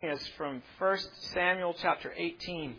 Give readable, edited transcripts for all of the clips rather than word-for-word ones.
is from 1 Samuel chapter 18.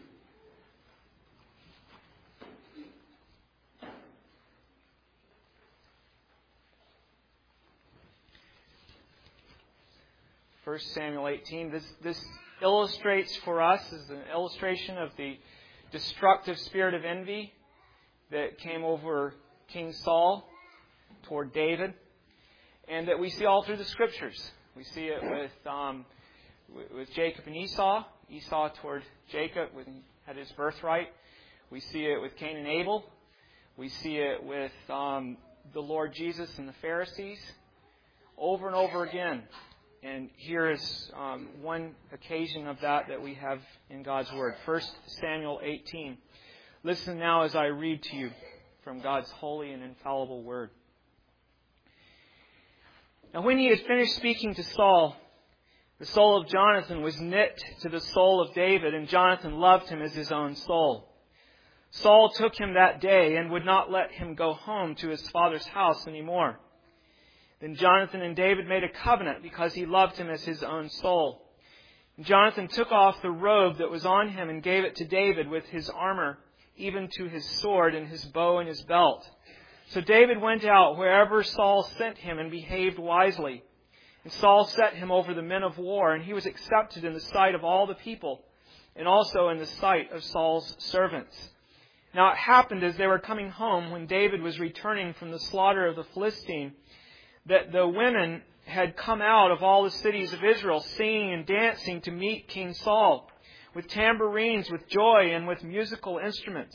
First Samuel 18. This illustrates for us, is an illustration of the destructive spirit of envy that came over King Saul toward David, and that we see all through the Scriptures. We see it with Jacob and Esau. Esau toward Jacob when he had his birthright. We see it with Cain and Abel. We see it with the Lord Jesus and the Pharisees. Over and over again. And here is one occasion of that we have in God's Word. 1 Samuel 18. Listen now as I read to you from God's holy and infallible Word. Now when he had finished speaking to Saul, the soul of Jonathan was knit to the soul of David, and Jonathan loved him as his own soul. Saul took him that day and would not let him go home to his father's house any more. Then Jonathan and David made a covenant because he loved him as his own soul. And Jonathan took off the robe that was on him and gave it to David with his armor, even to his sword and his bow and his belt. So David went out wherever Saul sent him and behaved wisely. And Saul set him over the men of war, and he was accepted in the sight of all the people, and also in the sight of Saul's servants. Now it happened as they were coming home, when David was returning from the slaughter of the Philistine, that the women had come out of all the cities of Israel, singing and dancing to meet King Saul, with tambourines, with joy, and with musical instruments.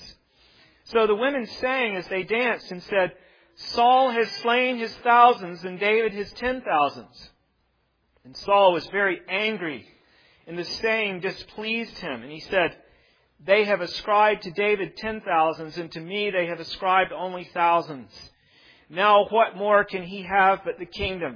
So the women sang as they danced and said, "Saul has slain his thousands and David his 10,000s." And Saul was very angry, and the saying displeased him. And he said, "They have ascribed to David 10,000s, and to me they have ascribed only thousands. Now what more can he have but the kingdom?"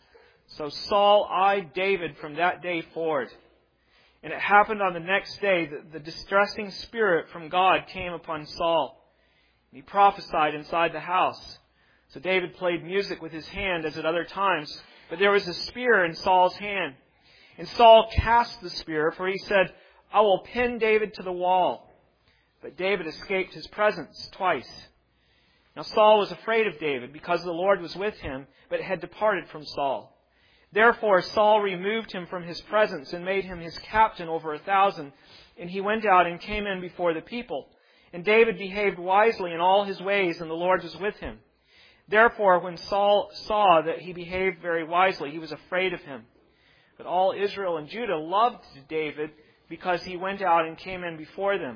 So Saul eyed David from that day forward. And it happened on the next day that the distressing spirit from God came upon Saul. And he prophesied inside the house. So David played music with his hand as at other times, but there was a spear in Saul's hand. And Saul cast the spear, for he said, "I will pin David to the wall." But David escaped his presence twice. Now Saul was afraid of David, because the Lord was with him, but had departed from Saul. Therefore Saul removed him from his presence and made him his captain over 1,000. And he went out and came in before the people. And David behaved wisely in all his ways, and the Lord was with him. Therefore when Saul saw that he behaved very wisely, he was afraid of him. But all Israel and Judah loved David, because he went out and came in before them.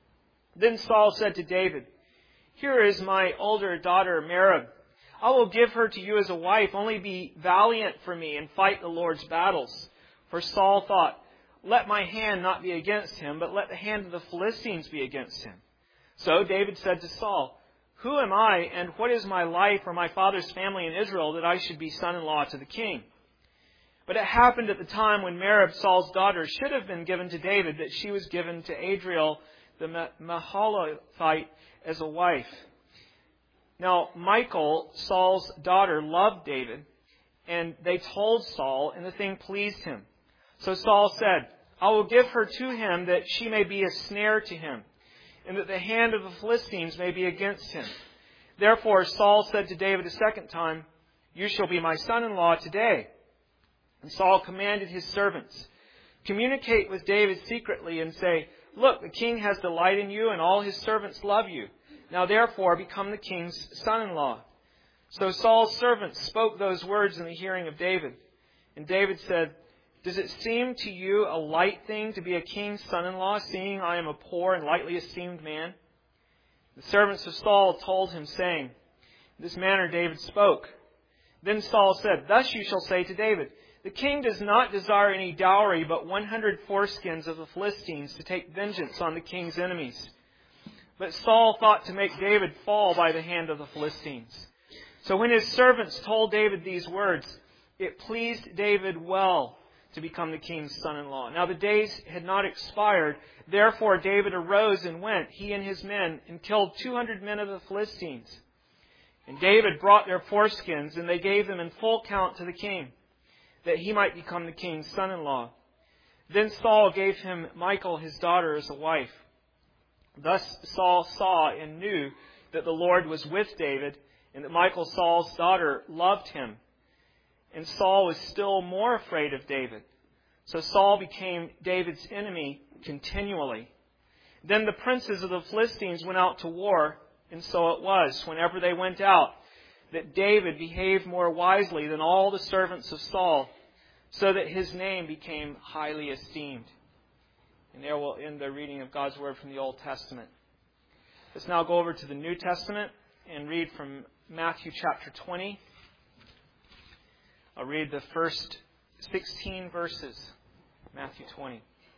Then Saul said to David, "Here is my older daughter Merab. I will give her to you as a wife. Only be valiant for me and fight the Lord's battles." For Saul thought, "Let my hand not be against him, but let the hand of the Philistines be against him." So David said to Saul, "Who am I, and what is my life or my father's family in Israel, that I should be son-in-law to the king?" But it happened at the time when Merab, Saul's daughter, should have been given to David, that she was given to Adriel the Mahalathite as a wife. Now Michal, Saul's daughter, loved David, and they told Saul, and the thing pleased him. So Saul said, "I will give her to him, that she may be a snare to him, and that the hand of the Philistines may be against him." Therefore Saul said to David a second time, "You shall be my son-in-law today." And Saul commanded his servants, "Communicate with David secretly and say, 'Look, the king has delight in you, and all his servants love you. Now therefore become the king's son-in-law.'" So Saul's servants spoke those words in the hearing of David. And David said, "Does it seem to you a light thing to be a king's son-in-law, seeing I am a poor and lightly esteemed man?" The servants of Saul told him, saying, "In this manner David spoke." Then Saul said, "Thus you shall say to David, 'The king does not desire any dowry, but 100 foreskins of the Philistines, to take vengeance on the king's enemies.'" But Saul thought to make David fall by the hand of the Philistines. So when his servants told David these words, it pleased David well to become the king's son-in-law. Now the days had not expired. Therefore David arose and went, he and his men, and killed 200 men of the Philistines. And David brought their foreskins, and they gave them in full count to the king, that he might become the king's son-in-law. Then Saul gave him Michal, his daughter, as a wife. Thus Saul saw and knew that the Lord was with David, and that Michal, Saul's daughter, loved him. And Saul was still more afraid of David. So Saul became David's enemy continually. Then the princes of the Philistines went out to war, and so it was, whenever they went out, that David behaved more wisely than all the servants of Saul, so that his name became highly esteemed. And there we'll end the reading of God's Word from the Old Testament. Let's now go over to the New Testament and read from Matthew chapter 20. I'll read the first 16 verses, Matthew 20.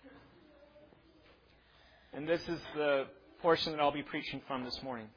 And this is the portion that I'll be preaching from this morning.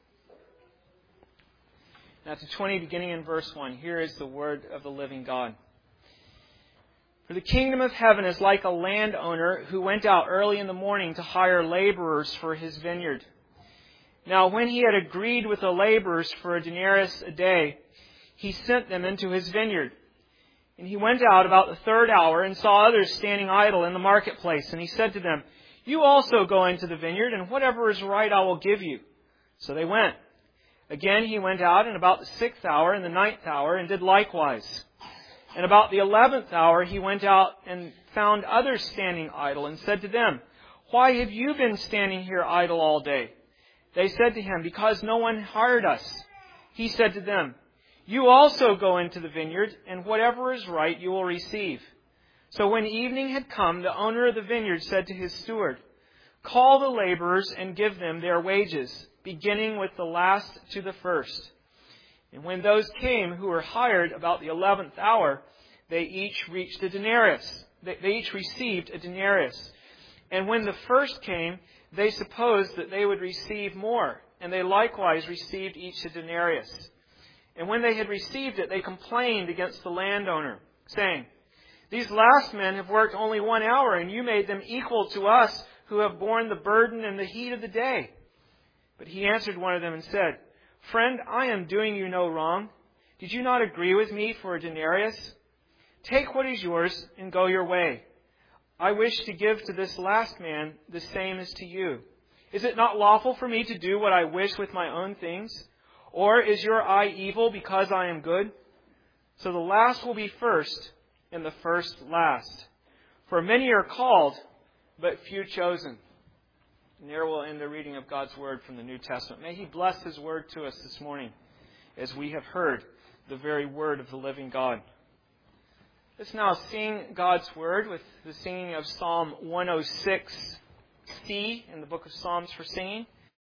Matthew 20, beginning in verse 1. Here is the word of the living God. For the kingdom of heaven is like a landowner who went out early in the morning to hire laborers for his vineyard. Now when he had agreed with the laborers for a denarius a day, he sent them into his vineyard. And he went out about the third hour and saw others standing idle in the marketplace. And he said to them, "You also go into the vineyard, and whatever is right I will give you." So they went. Again he went out, and about the 6th hour and the 9th hour, and did likewise. And about the 11th hour he went out and found others standing idle, and said to them, "Why have you been standing here idle all day?" They said to him, "Because no one hired us." He said to them, "You also go into the vineyard, and whatever is right you will receive." So when evening had come, the owner of the vineyard said to his steward, "Call the laborers and give them their wages, beginning with the last to the first." And when those came who were hired about the 11th hour, they each received a denarius. And when the first came, they supposed that they would receive more, and they likewise received each a denarius. And when they had received it, they complained against the landowner, saying, "These last men have worked only 1 hour, and you made them equal to us who have borne the burden and the heat of the day." But he answered one of them and said, "Friend, I am doing you no wrong. Did you not agree with me for a denarius? Take what is yours and go your way. I wish to give to this last man the same as to you. Is it not lawful for me to do what I wish with my own things? Or is your eye evil because I am good? So the last will be first, and the first last. For many are called, but few chosen." And there we'll end the reading of God's Word from the New Testament. May He bless His Word to us this morning as we have heard the very Word of the living God. Let's now sing God's Word with the singing of Psalm 106C in the book of Psalms for singing.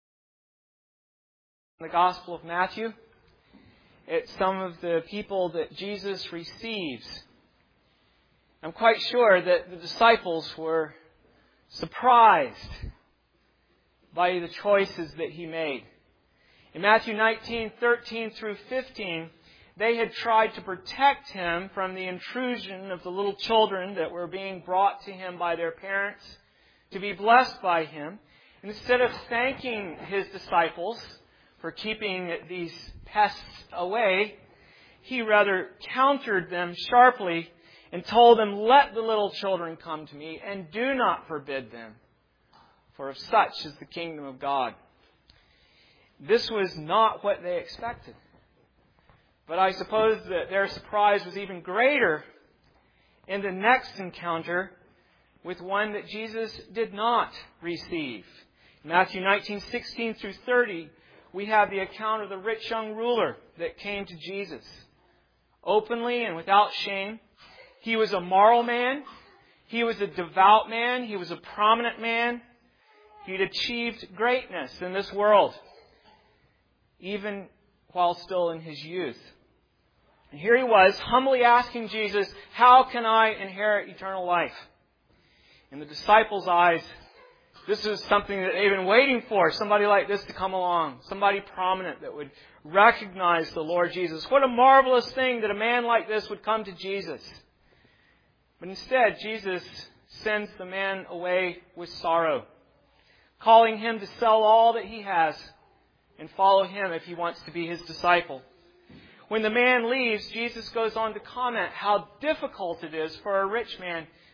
In the Gospel of Matthew, it's some of the people that Jesus receives. I'm quite sure that the disciples were surprised by the choices that He made. In Matthew 19:13 through 15, they had tried to protect Him from the intrusion of the little children that were being brought to Him by their parents to be blessed by Him. And instead of thanking His disciples for keeping these pests away, He rather countered them sharply and told them, "Let the little children come to me, and do not forbid them, for of such is the kingdom of God." This was not what they expected. But I suppose that their surprise was even greater in the next encounter with one that Jesus did not receive. In Matthew 19:16 through 30, we have the account of the rich young ruler that came to Jesus. Openly and without shame. He was a moral man. He was a devout man. He was a prominent man. He'd achieved greatness in this world, even while still in his youth. And here he was, humbly asking Jesus, "How can I inherit eternal life?" In the disciples' eyes, this was something that they've been waiting for, somebody like this to come along, somebody prominent that would recognize the Lord Jesus. What a marvelous thing that a man like this would come to Jesus. But instead, Jesus sends the man away with sorrow, calling him to sell all that he has and follow Him if he wants to be His disciple. When the man leaves, Jesus goes on to comment how difficult it is for a rich man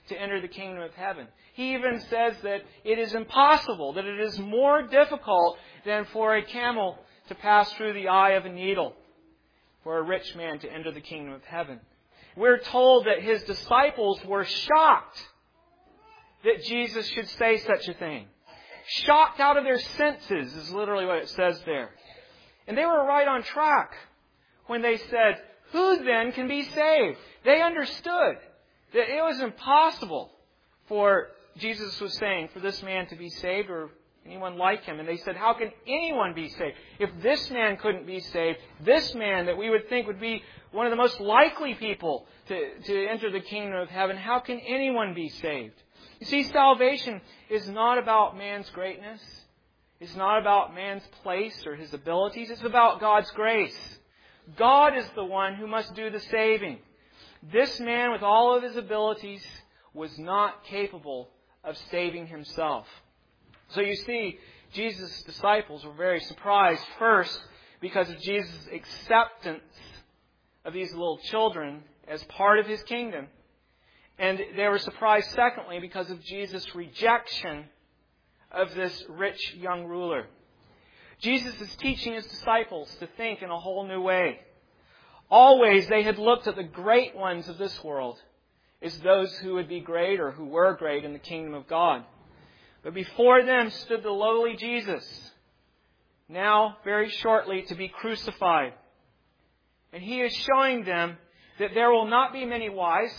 to enter the kingdom of heaven. He even says that it is impossible, that it is more difficult than for a camel to pass through the eye of a needle, for a rich man to enter the kingdom of heaven. We're told that His disciples were shocked that Jesus should say such a thing. Shocked out of their senses is literally what it says there. And they were right on track when they said, "Who then can be saved?" They understood that it was impossible for, Jesus was saying, for this man to be saved or anyone like him. And they said, how can anyone be saved? If this man couldn't be saved, this man that we would think would be one of the most likely people to enter the kingdom of heaven, how can anyone be saved? You see, salvation is not about man's greatness. It's not about man's place or his abilities. It's about God's grace. God is the one who must do the saving. This man, with all of his abilities, was not capable of saving himself. So you see, Jesus' disciples were very surprised, first, because of Jesus' acceptance of these little children as part of His kingdom. And they were surprised, secondly, because of Jesus' rejection of this rich young ruler. Jesus is teaching His disciples to think in a whole new way. Always they had looked at the great ones of this world as those who would be great or who were great in the kingdom of God. But before them stood the lowly Jesus, now very shortly to be crucified. And He is showing them that there will not be many wise,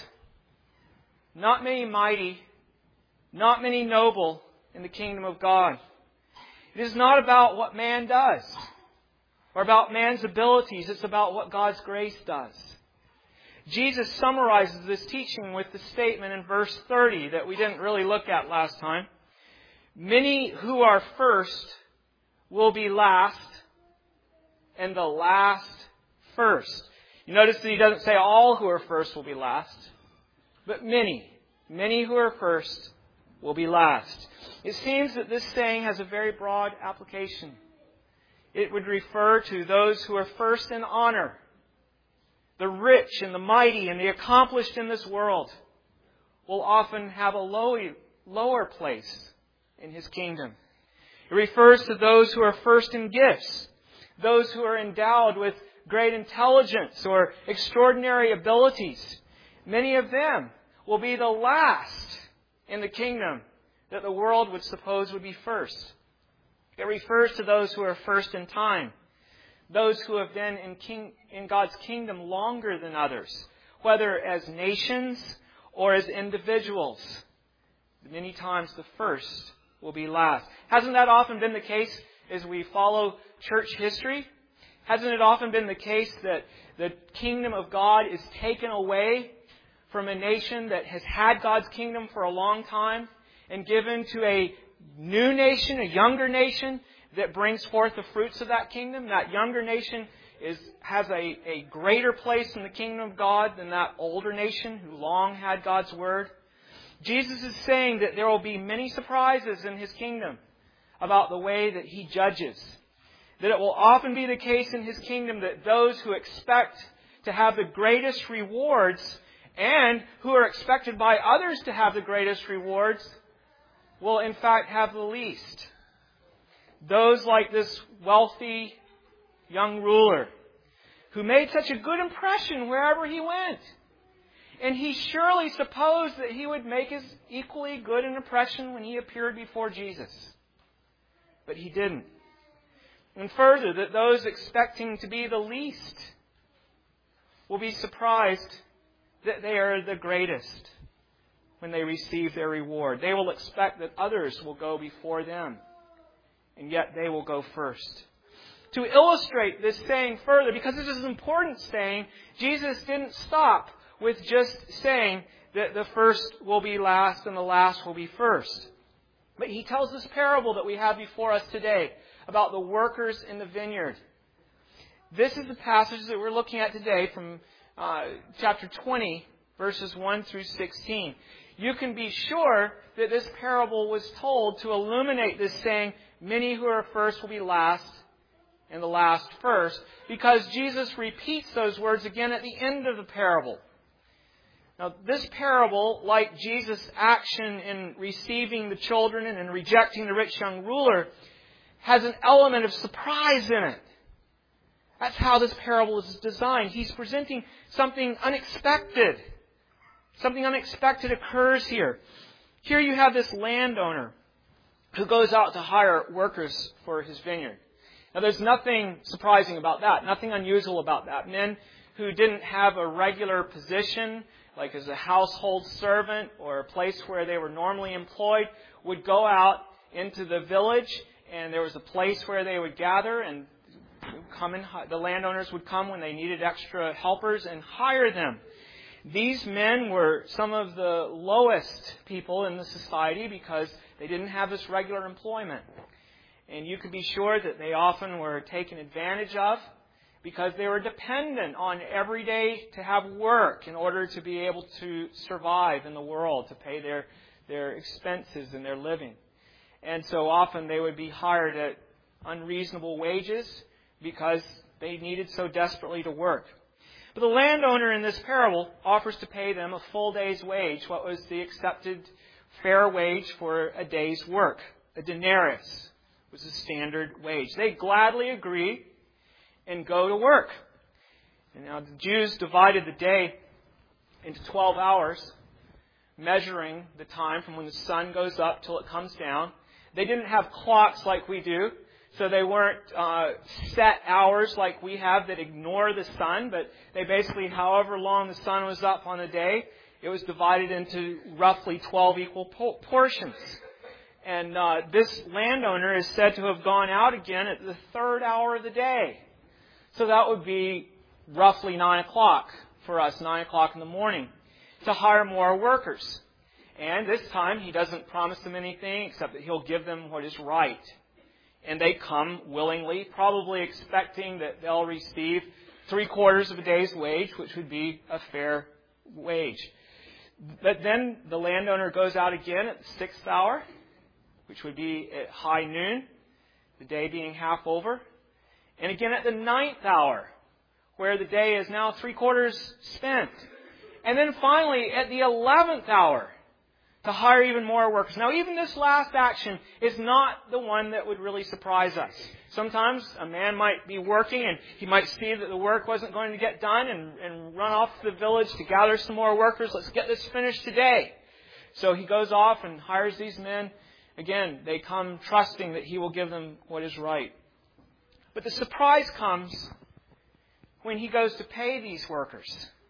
not many mighty, not many noble in the kingdom of God. It is not about what man does or about man's abilities. It's about what God's grace does. Jesus summarizes this teaching with the statement in verse 30 that we didn't really look at last time. Many who are first will be last, and the last first. You notice that He doesn't say all who are first will be last, but many. Many who are first will be last. It seems that this saying has a very broad application. It would refer to those who are first in honor. The rich and the mighty and the accomplished in this world will often have a lower place in His kingdom. It refers to those who are first in gifts, those who are endowed with great intelligence or extraordinary abilities. Many of them will be the last in the kingdom that the world would suppose would be first. It refers to those who are first in time, those who have been in God's kingdom longer than others, whether as nations or as individuals. Many times the first will be last. Hasn't that often been the case as we follow church history? Hasn't it often been the case that the kingdom of God is taken away from a nation that has had God's kingdom for a long time and given to a new nation, a younger nation that brings forth the fruits of that kingdom? That younger nation has a greater place in the kingdom of God than that older nation who long had God's word. Jesus is saying that there will be many surprises in His kingdom about the way that He judges. That it will often be the case in His kingdom that those who expect to have the greatest rewards and who are expected by others to have the greatest rewards will in fact have the least. Those like this wealthy young ruler who made such a good impression wherever he went. And he surely supposed that he would make as equally good an impression when he appeared before Jesus. But he didn't. And further, that those expecting to be the least will be surprised that they are the greatest when they receive their reward. They will expect that others will go before them, and yet they will go first. To illustrate this saying further, because this is an important saying, Jesus didn't stop with just saying that the first will be last and the last will be first. But He tells this parable that we have before us today about the workers in the vineyard. This is the passage that we're looking at today from chapter 20, verses 1 through 16. You can be sure that this parable was told to illuminate this saying, many who are first will be last, and the last first, because Jesus repeats those words again at the end of the parable. Now, this parable, like Jesus' action in receiving the children and in rejecting the rich young ruler, has an element of surprise in it. That's how this parable is designed. He's presenting something unexpected. Something unexpected occurs here. Here you have this landowner who goes out to hire workers for his vineyard. Now, there's nothing surprising about that, nothing unusual about that. Men who didn't have a regular position, like as a household servant or a place where they were normally employed, would go out into the village, and there was a place where they would gather, and the landowners would come when they needed extra helpers and hire them. These men were some of the lowest people in the society because they didn't have this regular employment. And you could be sure that they often were taken advantage of because they were dependent on every day to have work in order to be able to survive in the world, to pay their expenses and their living. And so often they would be hired at unreasonable wages because they needed so desperately to work. But the landowner in this parable offers to pay them a full day's wage, what was the accepted fair wage for a day's work. A denarius was the standard wage. They gladly agree and go to work. And now the Jews divided the day into 12 hours, measuring the time from when the sun goes up till it comes down. They didn't have clocks like we do, so they weren't set hours like we have that ignore the sun, but they basically, however long the sun was up on the day, it was divided into roughly 12 equal portions. And this landowner is said to have gone out again at the third hour of the day. So that would be roughly 9 o'clock for us, 9 o'clock in the morning, to hire more workers. And this time he doesn't promise them anything except that he'll give them what is right. And they come willingly, probably expecting that they'll receive 3/4 of a day's wage, which would be a fair wage. But then the landowner goes out again at the 6th hour, which would be at high noon, the day being half over. And again at the 9th hour, where the day is now 3/4 spent. And then finally at the 11th hour, to hire even more workers. Now, even this last action is not the one that would really surprise us. Sometimes a man might be working and he might see that the work wasn't going to get done and run off to the village to gather some more workers. Let's get this finished today. So he goes off and hires these men. Again, they come trusting that he will give them what is right. But the surprise comes when he goes to pay these workers.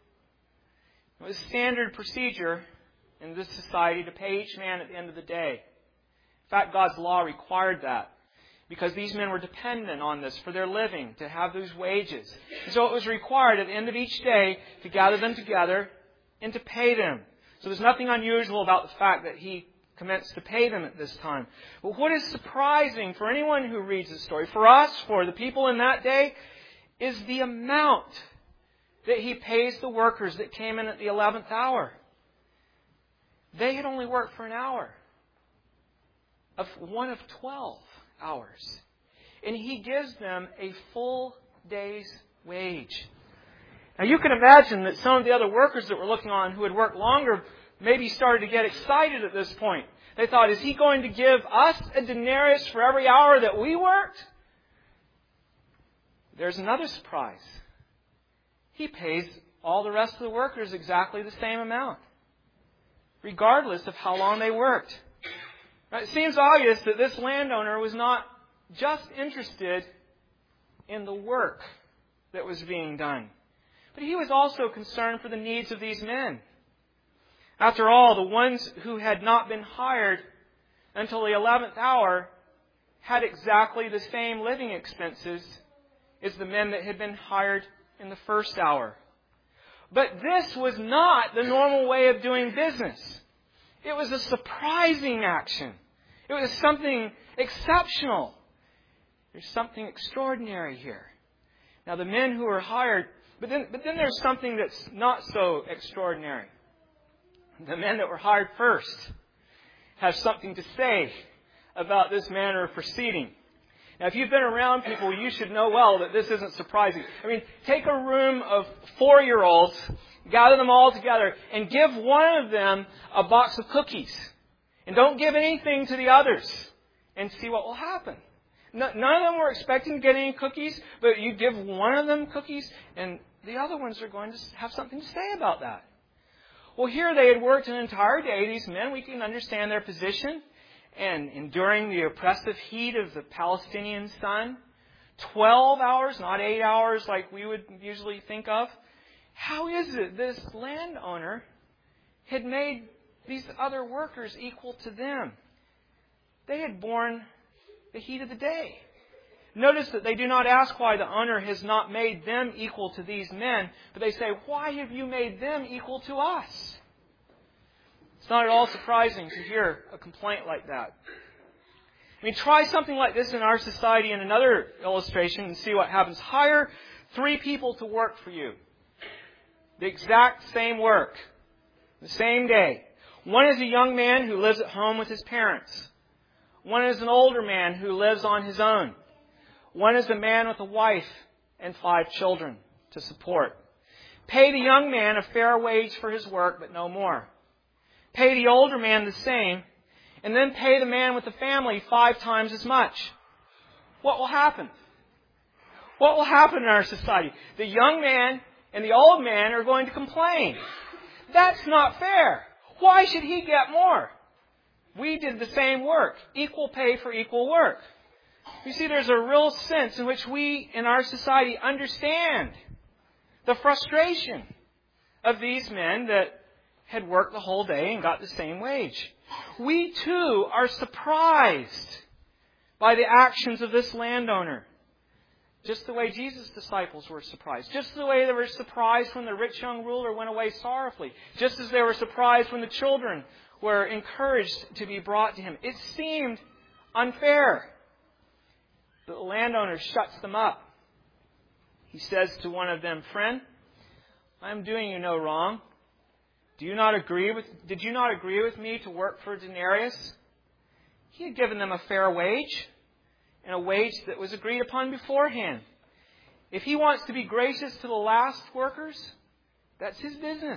It was standard procedure in this society to pay each man at the end of the day. In fact, God's law required that because these men were dependent on this for their living, to have those wages. And so it was required at the end of each day to gather them together and to pay them. So there's nothing unusual about the fact that he commenced to pay them at this time. But what is surprising for anyone who reads the story, for us, for the people in that day, is the amount that he pays the workers that came in at the 11th hour. They had only worked for an hour, of one of 12 hours. And he gives them a full day's wage. Now you can imagine that some of the other workers that were looking on who had worked longer maybe started to get excited at this point. They thought, is he going to give us a denarius for every hour that we worked? There's another surprise. He pays all the rest of the workers exactly the same amount, regardless of how long they worked. Now, it seems obvious that this landowner was not just interested in the work that was being done, but he was also concerned for the needs of these men. After all, the ones who had not been hired until the 11th hour had exactly the same living expenses as the men that had been hired in the first hour. But this was not the normal way of doing business. It was a surprising action. It was something exceptional. There's something extraordinary here. Now the men who were hired, but then there's something that's not so extraordinary. The men that were hired first have something to say about this manner of proceeding. Now, if you've been around people, you should know well that this isn't surprising. I mean, take a room of 4-year-olds, gather them all together, and give one of them a box of cookies. And don't give anything to the others. And see what will happen. None of them were expecting to get any cookies, but you give one of them cookies, and the other ones are going to have something to say about that. Well, here they had worked an entire day. These men, we can understand their position. And enduring the oppressive heat of the Palestinian sun, 12 hours, not 8 hours like we would usually think of. How is it this landowner had made these other workers equal to them? They had borne the heat of the day. Notice that they do not ask why the owner has not made them equal to these men, but they say, why have you made them equal to us? It's not at all surprising to hear a complaint like that. I mean, try something like this in our society in another illustration and see what happens. Hire 3 people to work for you. The exact same work. The same day. One is a young man who lives at home with his parents. One is an older man who lives on his own. One is a man with a wife and 5 children to support. Pay the young man a fair wage for his work, but no more. Pay the older man the same, and then pay the man with the family 5 times as much. What will happen? What will happen in our society? The young man and the old man are going to complain. That's not fair. Why should he get more? We did the same work. Equal pay for equal work. You see, there's a real sense in which we in our society understand the frustration of these men that had worked the whole day and got the same wage. We too are surprised by the actions of this landowner. Just the way Jesus' disciples were surprised. Just the way they were surprised when the rich young ruler went away sorrowfully. Just as they were surprised when the children were encouraged to be brought to him. It seemed unfair. But the landowner shuts them up. He says to one of them, friend, I am doing you no wrong. Did you not agree with me to work for a denarius? He had given them a fair wage, and a wage that was agreed upon beforehand. If he wants to be gracious to the last workers, that's his business.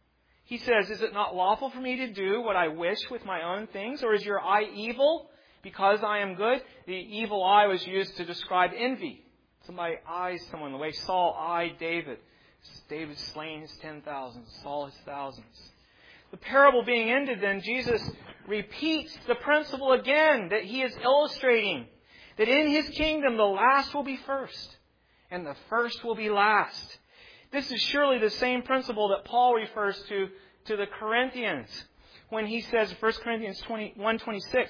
He says, is it not lawful for me to do what I wish with my own things? Or is your eye evil because I am good? The evil eye was used to describe envy. Somebody eyes someone the way Saul eyed David. David slaying his 10,000, Saul his thousands. The parable being ended, then Jesus repeats the principle again that he is illustrating. That in his kingdom the last will be first and the first will be last. This is surely the same principle that Paul refers to the Corinthians when he says in 1 Corinthians 1:26,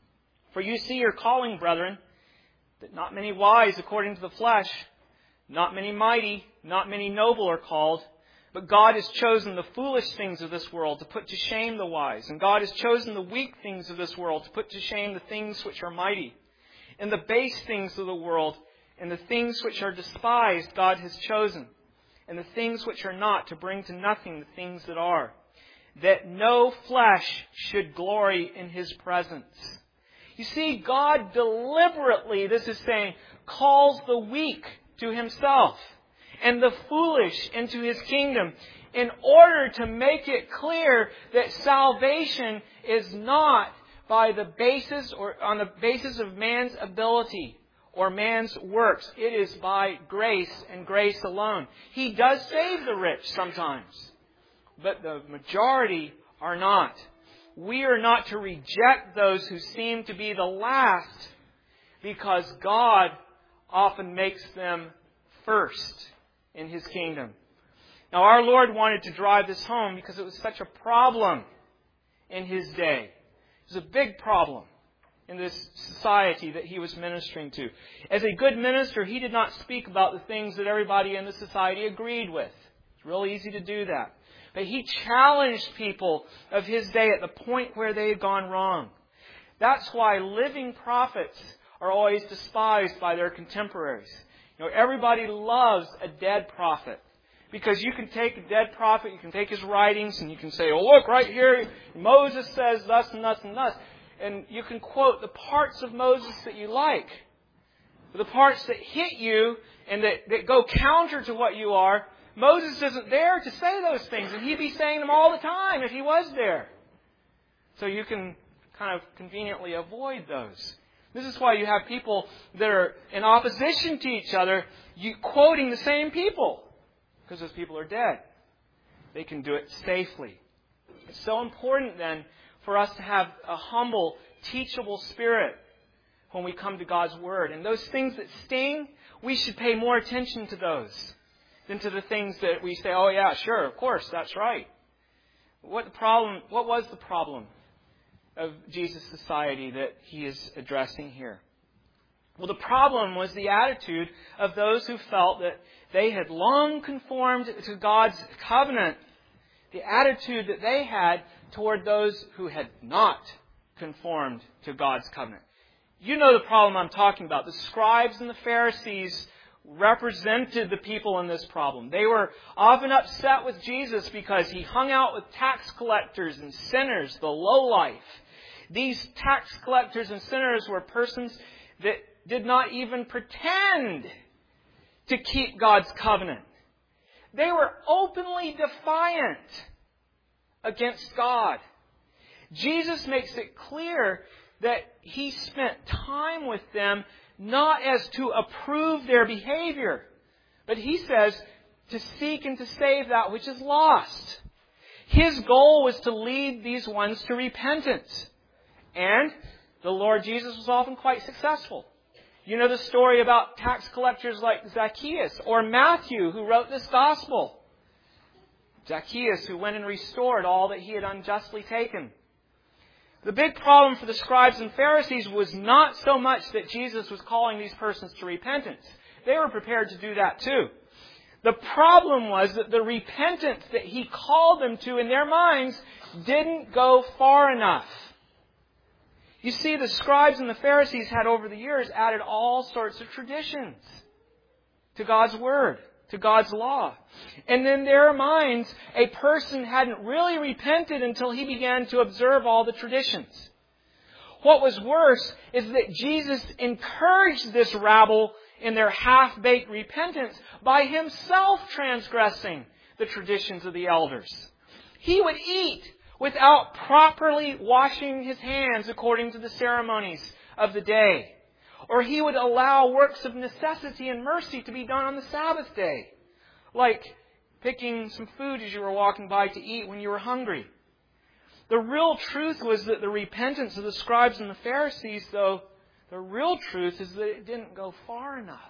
for you see your calling, brethren, that not many wise according to the flesh, not many mighty, not many noble are called, but God has chosen the foolish things of this world to put to shame the wise. And God has chosen the weak things of this world to put to shame the things which are mighty. And the base things of the world and the things which are despised God has chosen. And the things which are not to bring to nothing the things that are. That no flesh should glory in his presence. You see, God deliberately, this is saying, calls the weak to himself and the foolish into his kingdom in order to make it clear that salvation is not by the basis or on the basis of man's ability or man's works. It is by grace and grace alone. He does save the rich sometimes, but the majority are not. We are not to reject those who seem to be the last because God often makes them first in his kingdom. Now, our Lord wanted to drive this home because it was such a problem in his day. It was a big problem in this society that he was ministering to. As a good minister, he did not speak about the things that everybody in the society agreed with. It's real easy to do that. But he challenged people of his day at the point where they had gone wrong. That's why living prophets are always despised by their contemporaries. You know, everybody loves a dead prophet. Because you can take a dead prophet, you can take his writings, and you can say, oh, look, right here, Moses says thus and thus and thus. And you can quote the parts of Moses that you like. The parts that hit you and that go counter to what you are, Moses isn't there to say those things, and he'd be saying them all the time if he was there. So you can kind of conveniently avoid those. This is why you have people that are in opposition to each other, quoting the same people, because those people are dead. They can do it safely. It's so important then for us to have a humble, teachable spirit when we come to God's Word. And those things that sting, we should pay more attention to those than to the things that we say, oh yeah, sure, of course, that's right. What was the problem of Jesus' society that he is addressing here? Well, the problem was the attitude of those who felt that they had long conformed to God's covenant. The attitude that they had toward those who had not conformed to God's covenant. You know the problem I'm talking about. The scribes and the Pharisees represented the people in this problem. They were often upset with Jesus because he hung out with tax collectors and sinners, the lowlife. These tax collectors and sinners were persons that did not even pretend to keep God's covenant. They were openly defiant against God. Jesus makes it clear that he spent time with them not as to approve their behavior, but he says to seek and to save that which is lost. His goal was to lead these ones to repentance. And the Lord Jesus was often quite successful. You know the story about tax collectors like Zacchaeus or Matthew, who wrote this gospel. Zacchaeus, who went and restored all that he had unjustly taken. The big problem for the scribes and Pharisees was not so much that Jesus was calling these persons to repentance. They were prepared to do that too. The problem was that the repentance that he called them to in their minds didn't go far enough. You see, the scribes and the Pharisees had over the years added all sorts of traditions to God's Word, to God's law. And in their minds, a person hadn't really repented until he began to observe all the traditions. What was worse is that Jesus encouraged this rabble in their half-baked repentance by himself transgressing the traditions of the elders. He would eat without properly washing his hands according to the ceremonies of the day. Or he would allow works of necessity and mercy to be done on the Sabbath day, like picking some food as you were walking by to eat when you were hungry. The real truth was that the repentance of the scribes and the Pharisees, though, the real truth is that it didn't go far enough.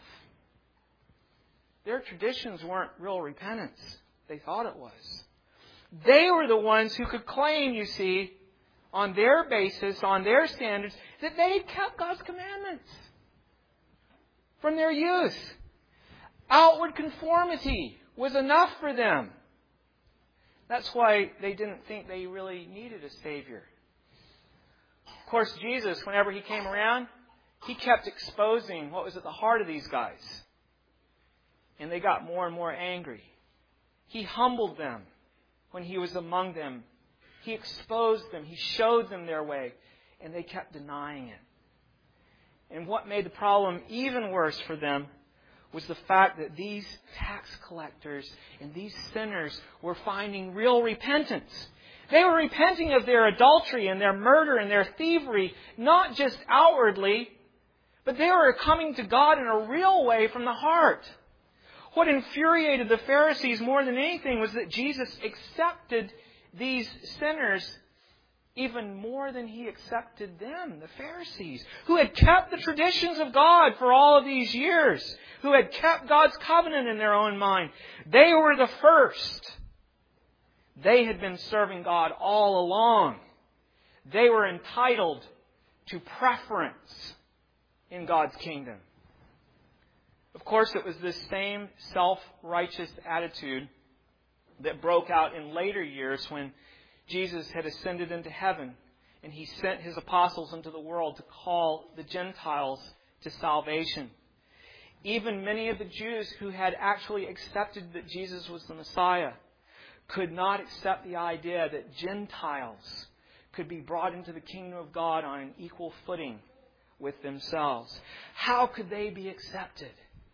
Their traditions weren't real repentance. They thought it was. They were the ones who could claim, you see, on their basis, on their standards, that they had kept God's commandments from their youth. Outward conformity was enough for them. That's why they didn't think they really needed a Savior. Of course, Jesus, whenever he came around, he kept exposing what was at the heart of these guys. And they got more and more angry. He humbled them when he was among them. He exposed them. He showed them their way. And they kept denying it. And what made the problem even worse for them was the fact that these tax collectors and these sinners were finding real repentance. They were repenting of their adultery and their murder and their thievery, not just outwardly, but they were coming to God in a real way from the heart. What infuriated the Pharisees more than anything was that Jesus accepted these sinners even more than he accepted them, the Pharisees, who had kept the traditions of God for all of these years, who had kept God's covenant in their own mind. They were the first. They had been serving God all along. They were entitled to preference in God's kingdom. Of course, it was this same self-righteous attitude that broke out in later years when Jesus had ascended into heaven and he sent his apostles into the world to call the Gentiles to salvation. Even many of the Jews who had actually accepted that Jesus was the Messiah could not accept the idea that Gentiles could be brought into the kingdom of God on an equal footing with themselves. How could they be accepted?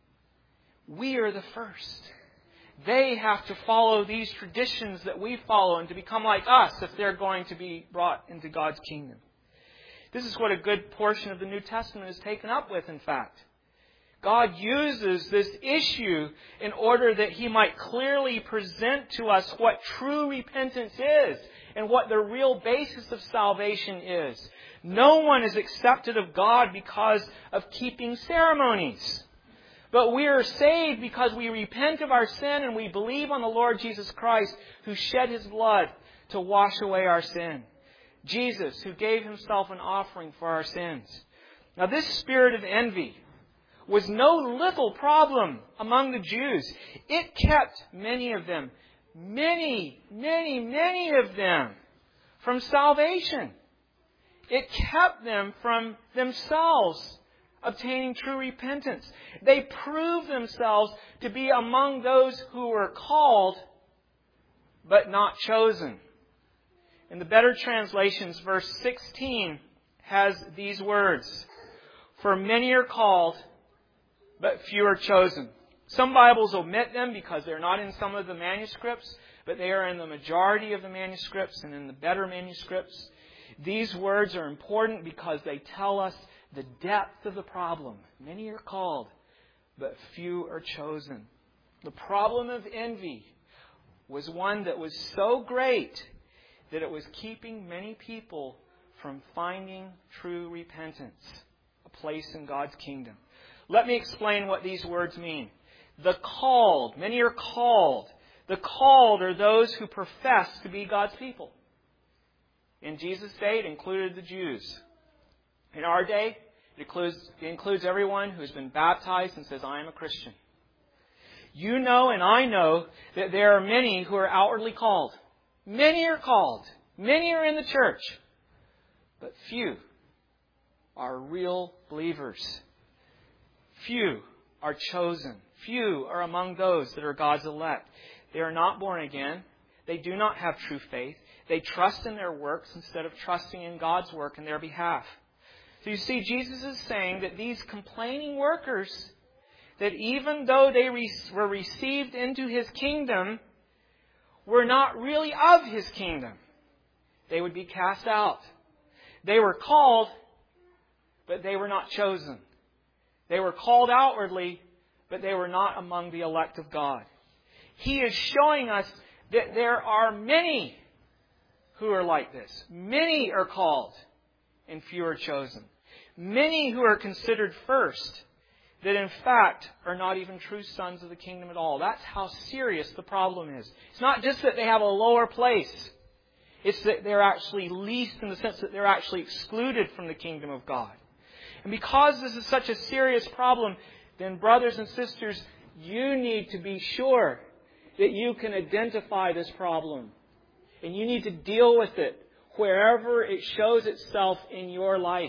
We are the first. They have to follow these traditions that we follow and to become like us if they're going to be brought into God's kingdom. This is what a good portion of the New Testament is taken up with, in fact. God uses this issue in order that He might clearly present to us what true repentance is and what the real basis of salvation is. No one is accepted of God because of keeping ceremonies. But we are saved because we repent of our sin and we believe on the Lord Jesus Christ, who shed His blood to wash away our sin. Jesus, who gave Himself an offering for our sins. Now, this spirit of envy was no little problem among the Jews. It kept many of them, many of them from salvation. It kept them from themselves obtaining true repentance. They proved themselves to be among those who were called but not chosen. In the better translations, verse 16 has these words: "For many are called, but few are chosen." Some Bibles omit them because they're not in some of the manuscripts, but they are in the majority of the manuscripts and in the better manuscripts. These words are important because they tell us the depth of the problem. Many are called, but few are chosen. The problem of envy was one that was so great that it was keeping many people from finding true repentance, a place in God's kingdom. Let me explain what these words mean. The called, many are called. The called are those who profess to be God's people. In Jesus' day, it included the Jews. In our day, it includes everyone who has been baptized and says, "I am a Christian." You know and I know that there are many who are outwardly called. Many are called. Many are in the church. But few are real believers. Few are chosen. Few are among those that are God's elect. They are not born again. They do not have true faith. They trust in their works instead of trusting in God's work in their behalf. So you see, Jesus is saying that these complaining workers, that even though they were received into His kingdom, were not really of His kingdom. They would be cast out. They were called, but they were not chosen. They were called outwardly, but they were not among the elect of God. He is showing us that there are many who are like this. Many are called, and few are chosen. Many who are considered first, that in fact are not even true sons of the kingdom at all. That's how serious the problem is. It's not just that they have a lower place. It's that they're actually least in the sense that they're actually excluded from the kingdom of God. And because this is such a serious problem, then brothers and sisters, you need to be sure that you can identify this problem. And you need to deal with it wherever it shows itself in your life.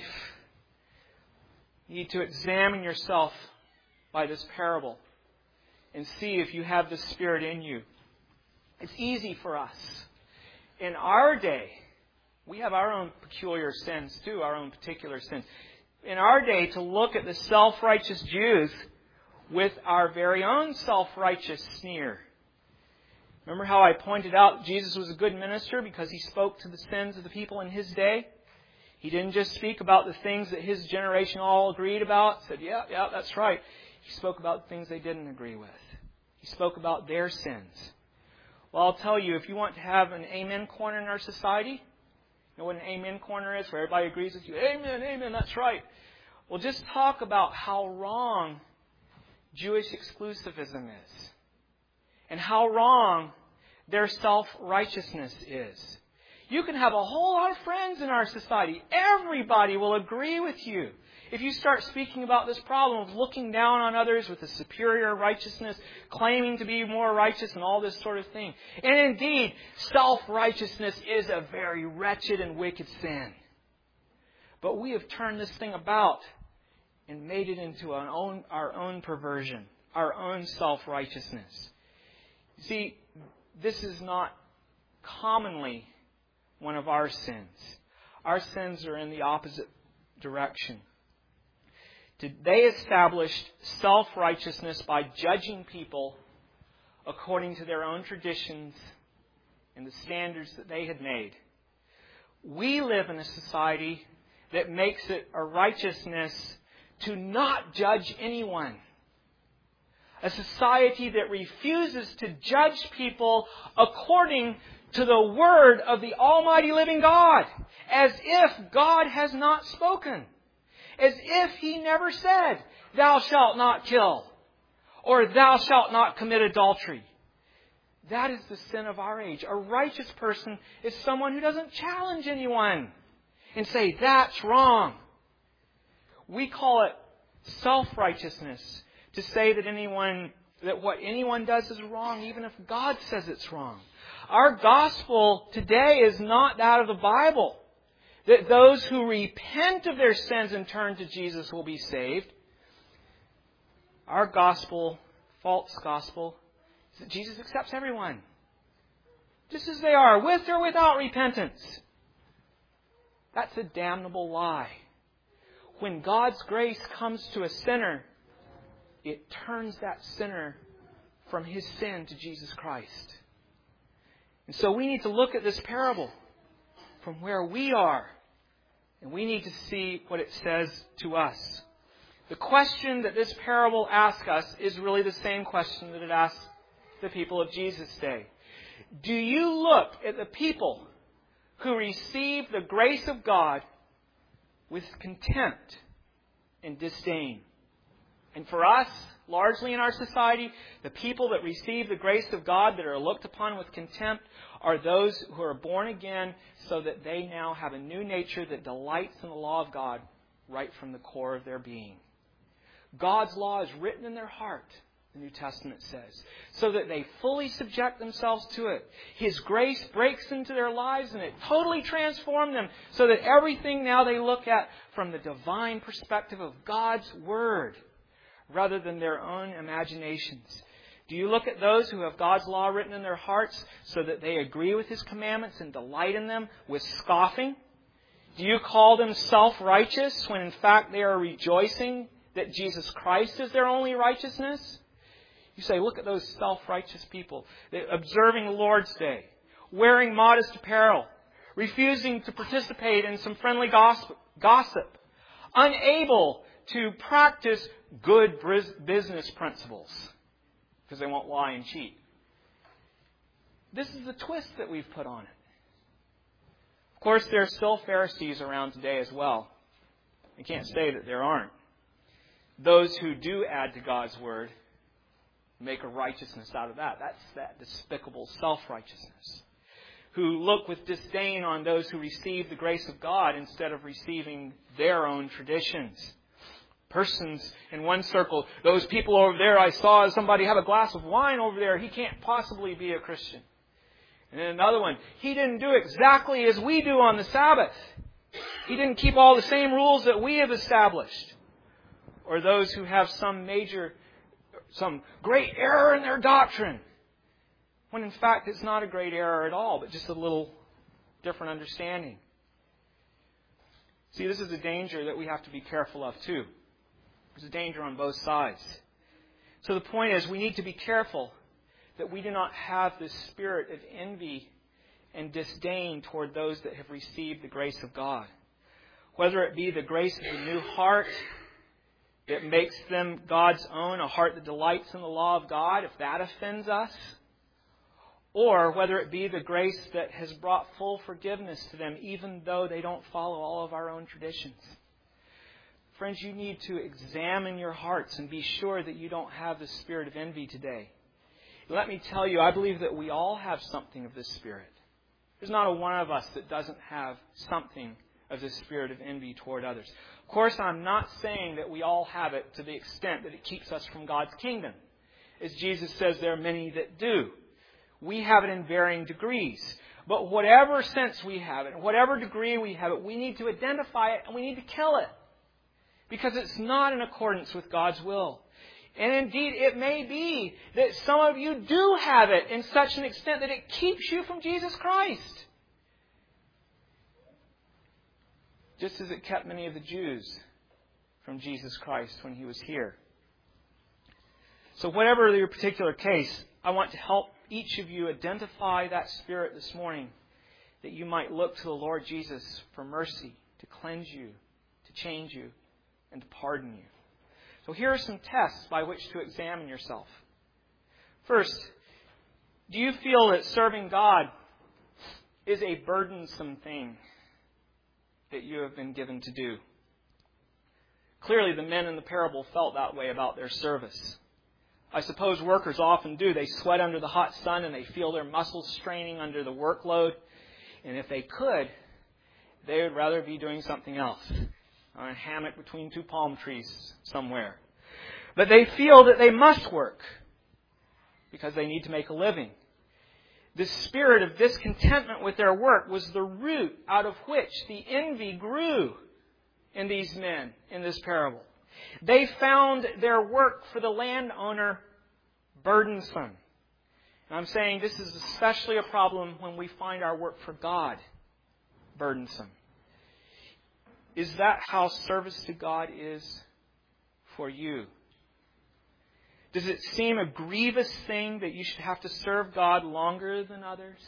You need to examine yourself by this parable and see if you have the Spirit in you. It's easy for us. In our day, we have our own peculiar sins too, our own particular sins. In our day, to look at the self-righteous Jews with our very own self-righteous sneer. Remember how I pointed out Jesus was a good minister because He spoke to the sins of the people in His day? He didn't just speak about the things that his generation all agreed about, said, yeah, that's right. He spoke about things they didn't agree with. He spoke about their sins. Well, I'll tell you, if you want to have an amen corner in our society, you know what an amen corner is, where everybody agrees with you? Amen, amen, that's right. Well, just talk about how wrong Jewish exclusivism is. And how wrong their self-righteousness is. You can have a whole lot of friends in our society. Everybody will agree with you. If you start speaking about this problem of looking down on others with a superior righteousness, claiming to be more righteous and all this sort of thing. And indeed, self-righteousness is a very wretched and wicked sin. But we have turned this thing about and made it into our own perversion, our own self-righteousness. You see, this is not commonly one of our sins. Our sins are in the opposite direction. They established self-righteousness by judging people according to their own traditions and the standards that they had made. We live in a society that makes it a righteousness to not judge anyone. A society that refuses to judge people according to the Word of the Almighty Living God, as if God has not spoken, as if He never said, "Thou shalt not kill," or "Thou shalt not commit adultery." That is the sin of our age. A righteous person is someone who doesn't challenge anyone and say, "That's wrong." We call it self-righteousness to say that what anyone does is wrong, even if God says it's wrong. Our gospel today is not that of the Bible, that those who repent of their sins and turn to Jesus will be saved. Our gospel, false gospel, is that Jesus accepts everyone, just as they are, with or without repentance. That's a damnable lie. When God's grace comes to a sinner, it turns that sinner from his sin to Jesus Christ. And so we need to look at this parable from where we are, and we need to see what it says to us. The question that this parable asks us is really the same question that it asked the people of Jesus' day. Do you look at the people who receive the grace of God with contempt and disdain? And for us, largely in our society, the people that receive the grace of God that are looked upon with contempt are those who are born again so that they now have a new nature that delights in the law of God right from the core of their being. God's law is written in their heart, the New Testament says, so that they fully subject themselves to it. His grace breaks into their lives and it totally transforms them so that everything now they look at from the divine perspective of God's Word rather than their own imaginations. Do you look at those who have God's law written in their hearts so that they agree with His commandments and delight in them with scoffing? Do you call them self-righteous when in fact they are rejoicing that Jesus Christ is their only righteousness? You say, look at those self-righteous people. They're observing the Lord's Day, wearing modest apparel, refusing to participate in some friendly gossip, unable to practice good business principles because they won't lie and cheat. This is the twist that we've put on it. Of course, there are still Pharisees around today as well. I can't say that there aren't. Those who do add to God's Word make a righteousness out of that. That's that despicable self-righteousness. Who look with disdain on those who receive the grace of God instead of receiving their own traditions. Persons in one circle, those people over there, I saw somebody have a glass of wine over there. He can't possibly be a Christian. And then another one, he didn't do exactly as we do on the Sabbath. He didn't keep all the same rules that we have established. Or those who have some great error in their doctrine. When in fact it's not a great error at all, but just a little different understanding. See, this is a danger that we have to be careful of too. There's a danger on both sides. So the point is, we need to be careful that we do not have this spirit of envy and disdain toward those that have received the grace of God. Whether it be the grace of the new heart that makes them God's own, a heart that delights in the law of God, if that offends us, or whether it be the grace that has brought full forgiveness to them, even though they don't follow all of our own traditions. Friends, you need to examine your hearts and be sure that you don't have the spirit of envy today. Let me tell you, I believe that we all have something of this spirit. There's not a one of us that doesn't have something of the spirit of envy toward others. Of course, I'm not saying that we all have it to the extent that it keeps us from God's kingdom. As Jesus says, there are many that do. We have it in varying degrees. But whatever sense we have it, whatever degree we have it, we need to identify it and we need to kill it. Because it's not in accordance with God's will. And indeed, it may be that some of you do have it in such an extent that it keeps you from Jesus Christ. Just as it kept many of the Jews from Jesus Christ when He was here. So whatever your particular case, I want to help each of you identify that spirit this morning, that you might look to the Lord Jesus for mercy, to cleanse you, to change you, and to pardon you. So here are some tests by which to examine yourself. First, do you feel that serving God is a burdensome thing that you have been given to do? Clearly, the men in the parable felt that way about their service. I suppose workers often do. They sweat under the hot sun and they feel their muscles straining under the workload. And if they could, they would rather be doing something else, on a hammock between two palm trees somewhere. But they feel that they must work because they need to make a living. This spirit of discontentment with their work was the root out of which the envy grew in these men in this parable. They found their work for the landowner burdensome. And I'm saying this is especially a problem when we find our work for God burdensome. Is that how service to God is for you? Does it seem a grievous thing that you should have to serve God longer than others?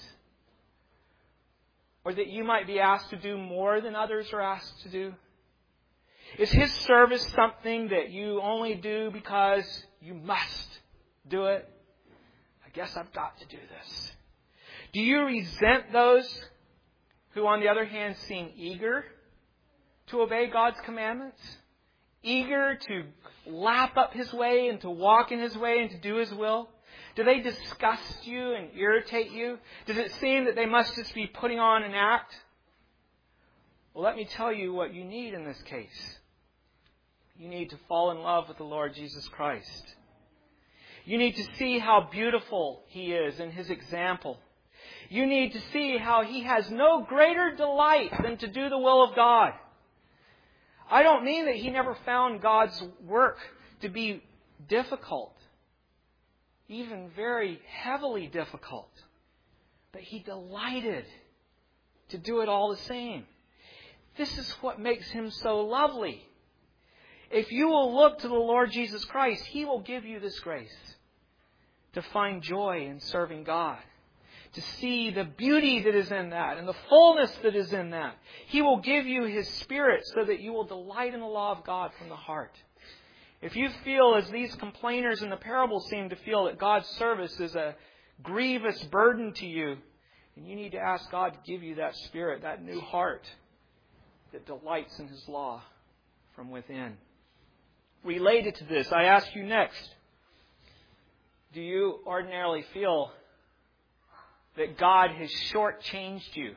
Or that you might be asked to do more than others are asked to do? Is His service something that you only do because you must do it? I guess I've got to do this. Do you resent those who, on the other hand, seem eager to obey God's commandments? Eager to lap up His way and to walk in His way and to do His will? Do they disgust you and irritate you? Does it seem that they must just be putting on an act? Well, let me tell you what you need in this case. You need to fall in love with the Lord Jesus Christ. You need to see how beautiful He is in His example. You need to see how He has no greater delight than to do the will of God. I don't mean that He never found God's work to be difficult, even very heavily difficult. But He delighted to do it all the same. This is what makes Him so lovely. If you will look to the Lord Jesus Christ, He will give you this grace to find joy in serving God, to see the beauty that is in that and the fullness that is in that. He will give you His Spirit so that you will delight in the law of God from the heart. If you feel, as these complainers in the parable seem to feel, that God's service is a grievous burden to you, then you need to ask God to give you that Spirit, that new heart that delights in His law from within. Related to this, I ask you next, do you ordinarily feel that God has shortchanged you?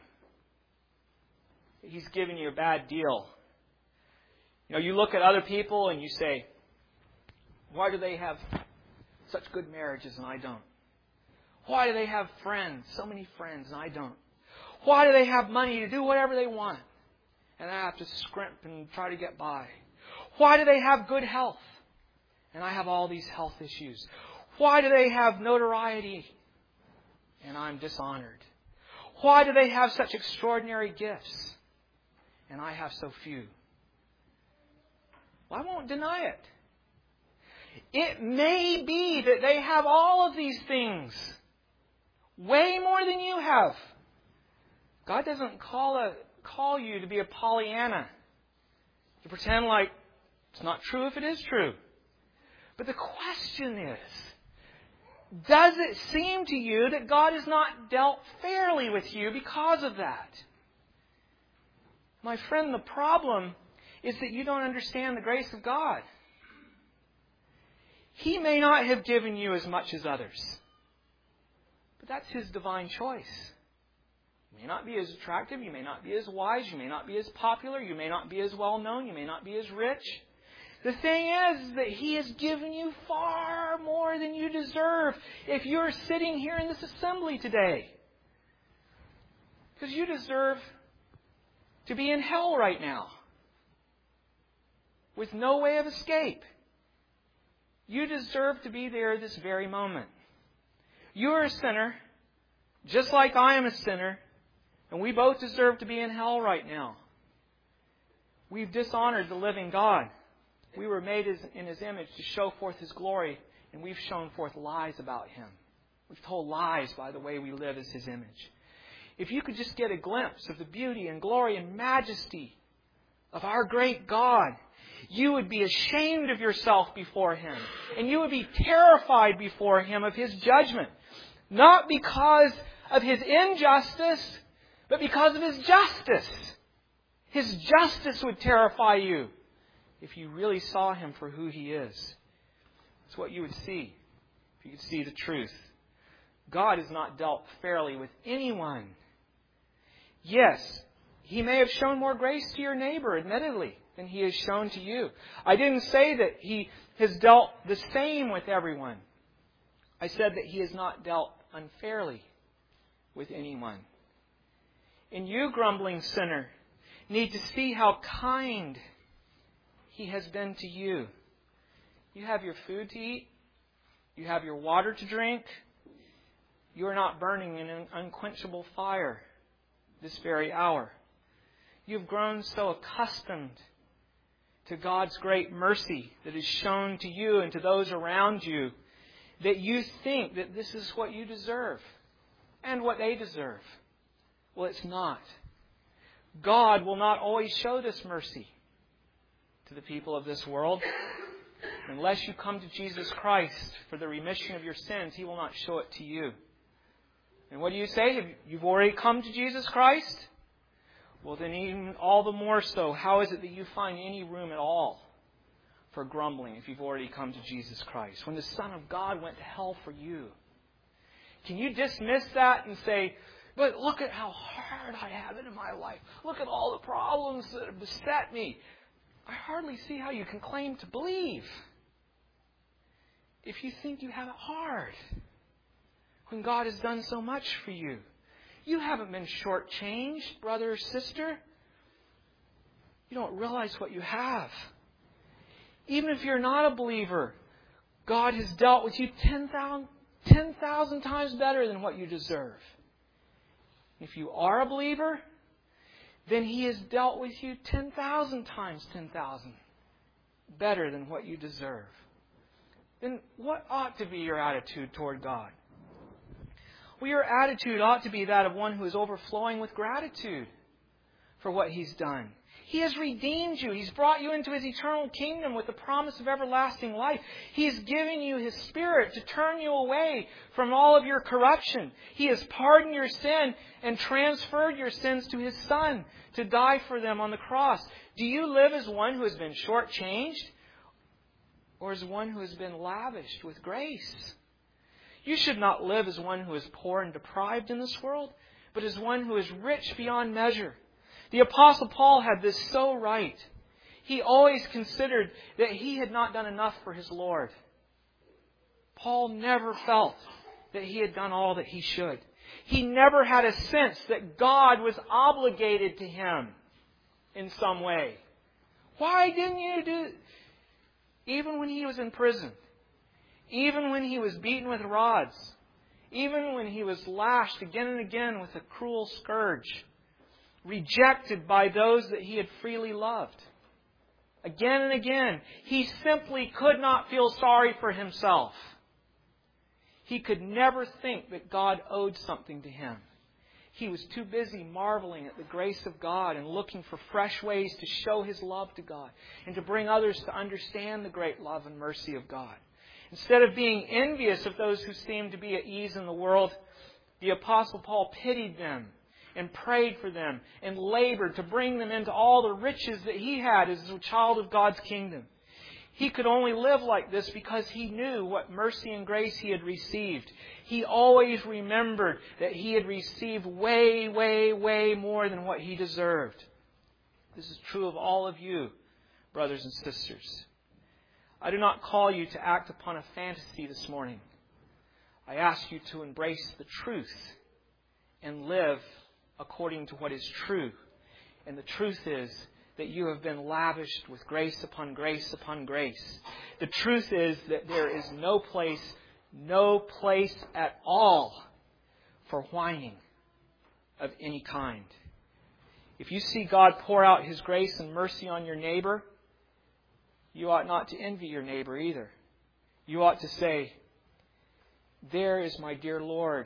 He's given you a bad deal? You know, you look at other people and you say, why do they have such good marriages and I don't? Why do they have friends, so many friends, and I don't? Why do they have money to do whatever they want and I have to scrimp and try to get by? Why do they have good health and I have all these health issues? Why do they have notoriety and I'm dishonored? Why do they have such extraordinary gifts and I have so few? Well, I won't deny it. It may be that they have all of these things, way more than you have. God doesn't call you to be a Pollyanna, to pretend like it's not true if it is true. But the question is, does it seem to you that God has not dealt fairly with you because of that? My friend, the problem is that you don't understand the grace of God. He may not have given you as much as others, but that's His divine choice. You may not be as attractive, you may not be as wise, you may not be as popular, you may not be as well known, you may not be as rich. The thing is that He has given you far more than you deserve if you're sitting here in this assembly today. Because you deserve to be in hell right now with no way of escape. You deserve to be there this very moment. You are a sinner, just like I am a sinner, and we both deserve to be in hell right now. We've dishonored the living God. We were made in His image to show forth His glory, and we've shown forth lies about Him. We've told lies by the way we live as His image. If you could just get a glimpse of the beauty and glory and majesty of our great God, you would be ashamed of yourself before Him. And you would be terrified before Him of His judgment. Not because of His injustice, but because of His justice. His justice would terrify you if you really saw Him for who He is. It's what you would see if you could see the truth. God has not dealt fairly with anyone. Yes, He may have shown more grace to your neighbor, admittedly, than He has shown to you. I didn't say that He has dealt the same with everyone. I said that He has not dealt unfairly with anyone. And you, grumbling sinner, need to see how kind He has been to you. You have your food to eat. You have your water to drink. You are not burning in an unquenchable fire this very hour. You've grown so accustomed to God's great mercy that is shown to you and to those around you that you think that this is what you deserve and what they deserve. Well, it's not. God will not always show this mercy to the people of this world. Unless you come to Jesus Christ for the remission of your sins, He will not show it to you. And what do you say? You've already come to Jesus Christ? Well, then even all the more so, how is it that you find any room at all for grumbling if you've already come to Jesus Christ? When the Son of God went to hell for you. Can you dismiss that and say, but look at how hard I have it in my life. Look at all the problems that have beset me. I hardly see how you can claim to believe if you think you have it hard when God has done so much for you. You haven't been shortchanged, brother or sister. You don't realize what you have. Even if you're not a believer, God has dealt with you 10,000 times better than what you deserve. If you are a believer, then He has dealt with you 10,000 times 10,000 better than what you deserve. Then what ought to be your attitude toward God? Well, your attitude ought to be that of one who is overflowing with gratitude for what He's done. He has redeemed you. He's brought you into His eternal kingdom with the promise of everlasting life. He has given you His Spirit to turn you away from all of your corruption. He has pardoned your sin and transferred your sins to His Son to die for them on the cross. Do you live as one who has been shortchanged or as one who has been lavished with grace? You should not live as one who is poor and deprived in this world, but as one who is rich beyond measure. The Apostle Paul had this so right. He always considered that he had not done enough for his Lord. Paul never felt that he had done all that he should. He never had a sense that God was obligated to him in some way. Why didn't you do it? Even when he was in prison, even when he was beaten with rods, even when he was lashed again and again with a cruel scourge, rejected by those that he had freely loved. Again and again, he simply could not feel sorry for himself. He could never think that God owed something to him. He was too busy marveling at the grace of God and looking for fresh ways to show his love to God and to bring others to understand the great love and mercy of God. Instead of being envious of those who seemed to be at ease in the world, the Apostle Paul pitied them and prayed for them and labored to bring them into all the riches that he had as a child of God's kingdom. He could only live like this because he knew what mercy and grace he had received. He always remembered that he had received way, way, way more than what he deserved. This is true of all of you, brothers and sisters. I do not call you to act upon a fantasy this morning. I ask you to embrace the truth and live according to what is true. And the truth is that you have been lavished with grace upon grace upon grace. The truth is that there is no place at all for whining of any kind. If you see God pour out His grace and mercy on your neighbor, you ought not to envy your neighbor either. You ought to say, there is my dear Lord,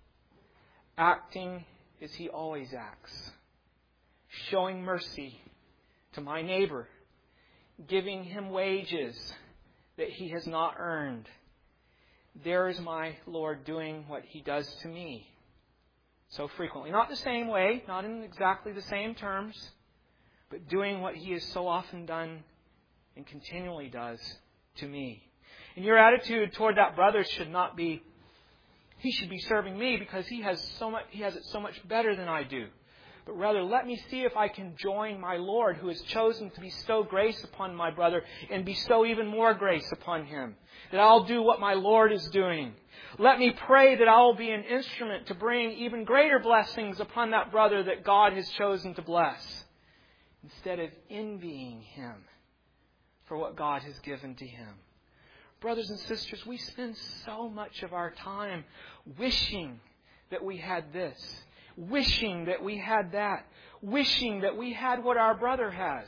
acting as He always acts, showing mercy to my neighbor, giving him wages that he has not earned. There is my Lord doing what He does to me so frequently. Not the same way, not in exactly the same terms, but doing what He has so often done and continually does to me. And your attitude toward that brother should not be, he should be serving me because he has it so much better than I do. But rather, let me see if I can join my Lord, who has chosen to bestow grace upon my brother and bestow even more grace upon him. That I'll do what my Lord is doing. Let me pray that I'll be an instrument to bring even greater blessings upon that brother that God has chosen to bless, instead of envying him for what God has given to him. Brothers and sisters, we spend so much of our time wishing that we had this, wishing that we had that, wishing that we had what our brother has.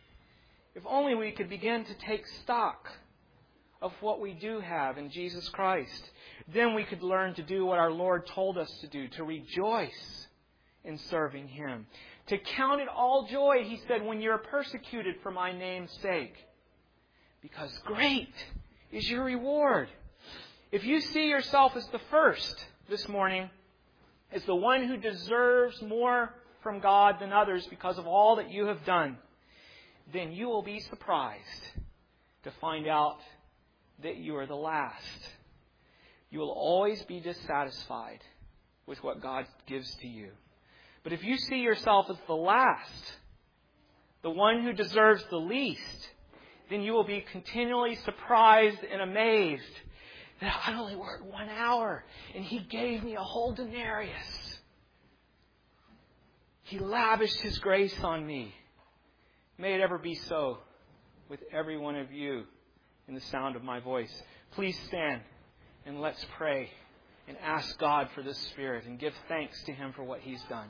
If only we could begin to take stock of what we do have in Jesus Christ, then we could learn to do what our Lord told us to do, to rejoice in serving Him. To count it all joy, He said, when you're persecuted for my name's sake, because great is your reward. If you see yourself as the first this morning, as the one who deserves more from God than others because of all that you have done, then you will be surprised to find out that you are the last. You will always be dissatisfied with what God gives to you. But if you see yourself as the last, the one who deserves the least, then you will be continually surprised and amazed that I only worked 1 hour and He gave me a whole denarius. He lavished His grace on me. May it ever be so with every one of you in the sound of my voice. Please stand and let's pray and ask God for this Spirit and give thanks to Him for what He's done.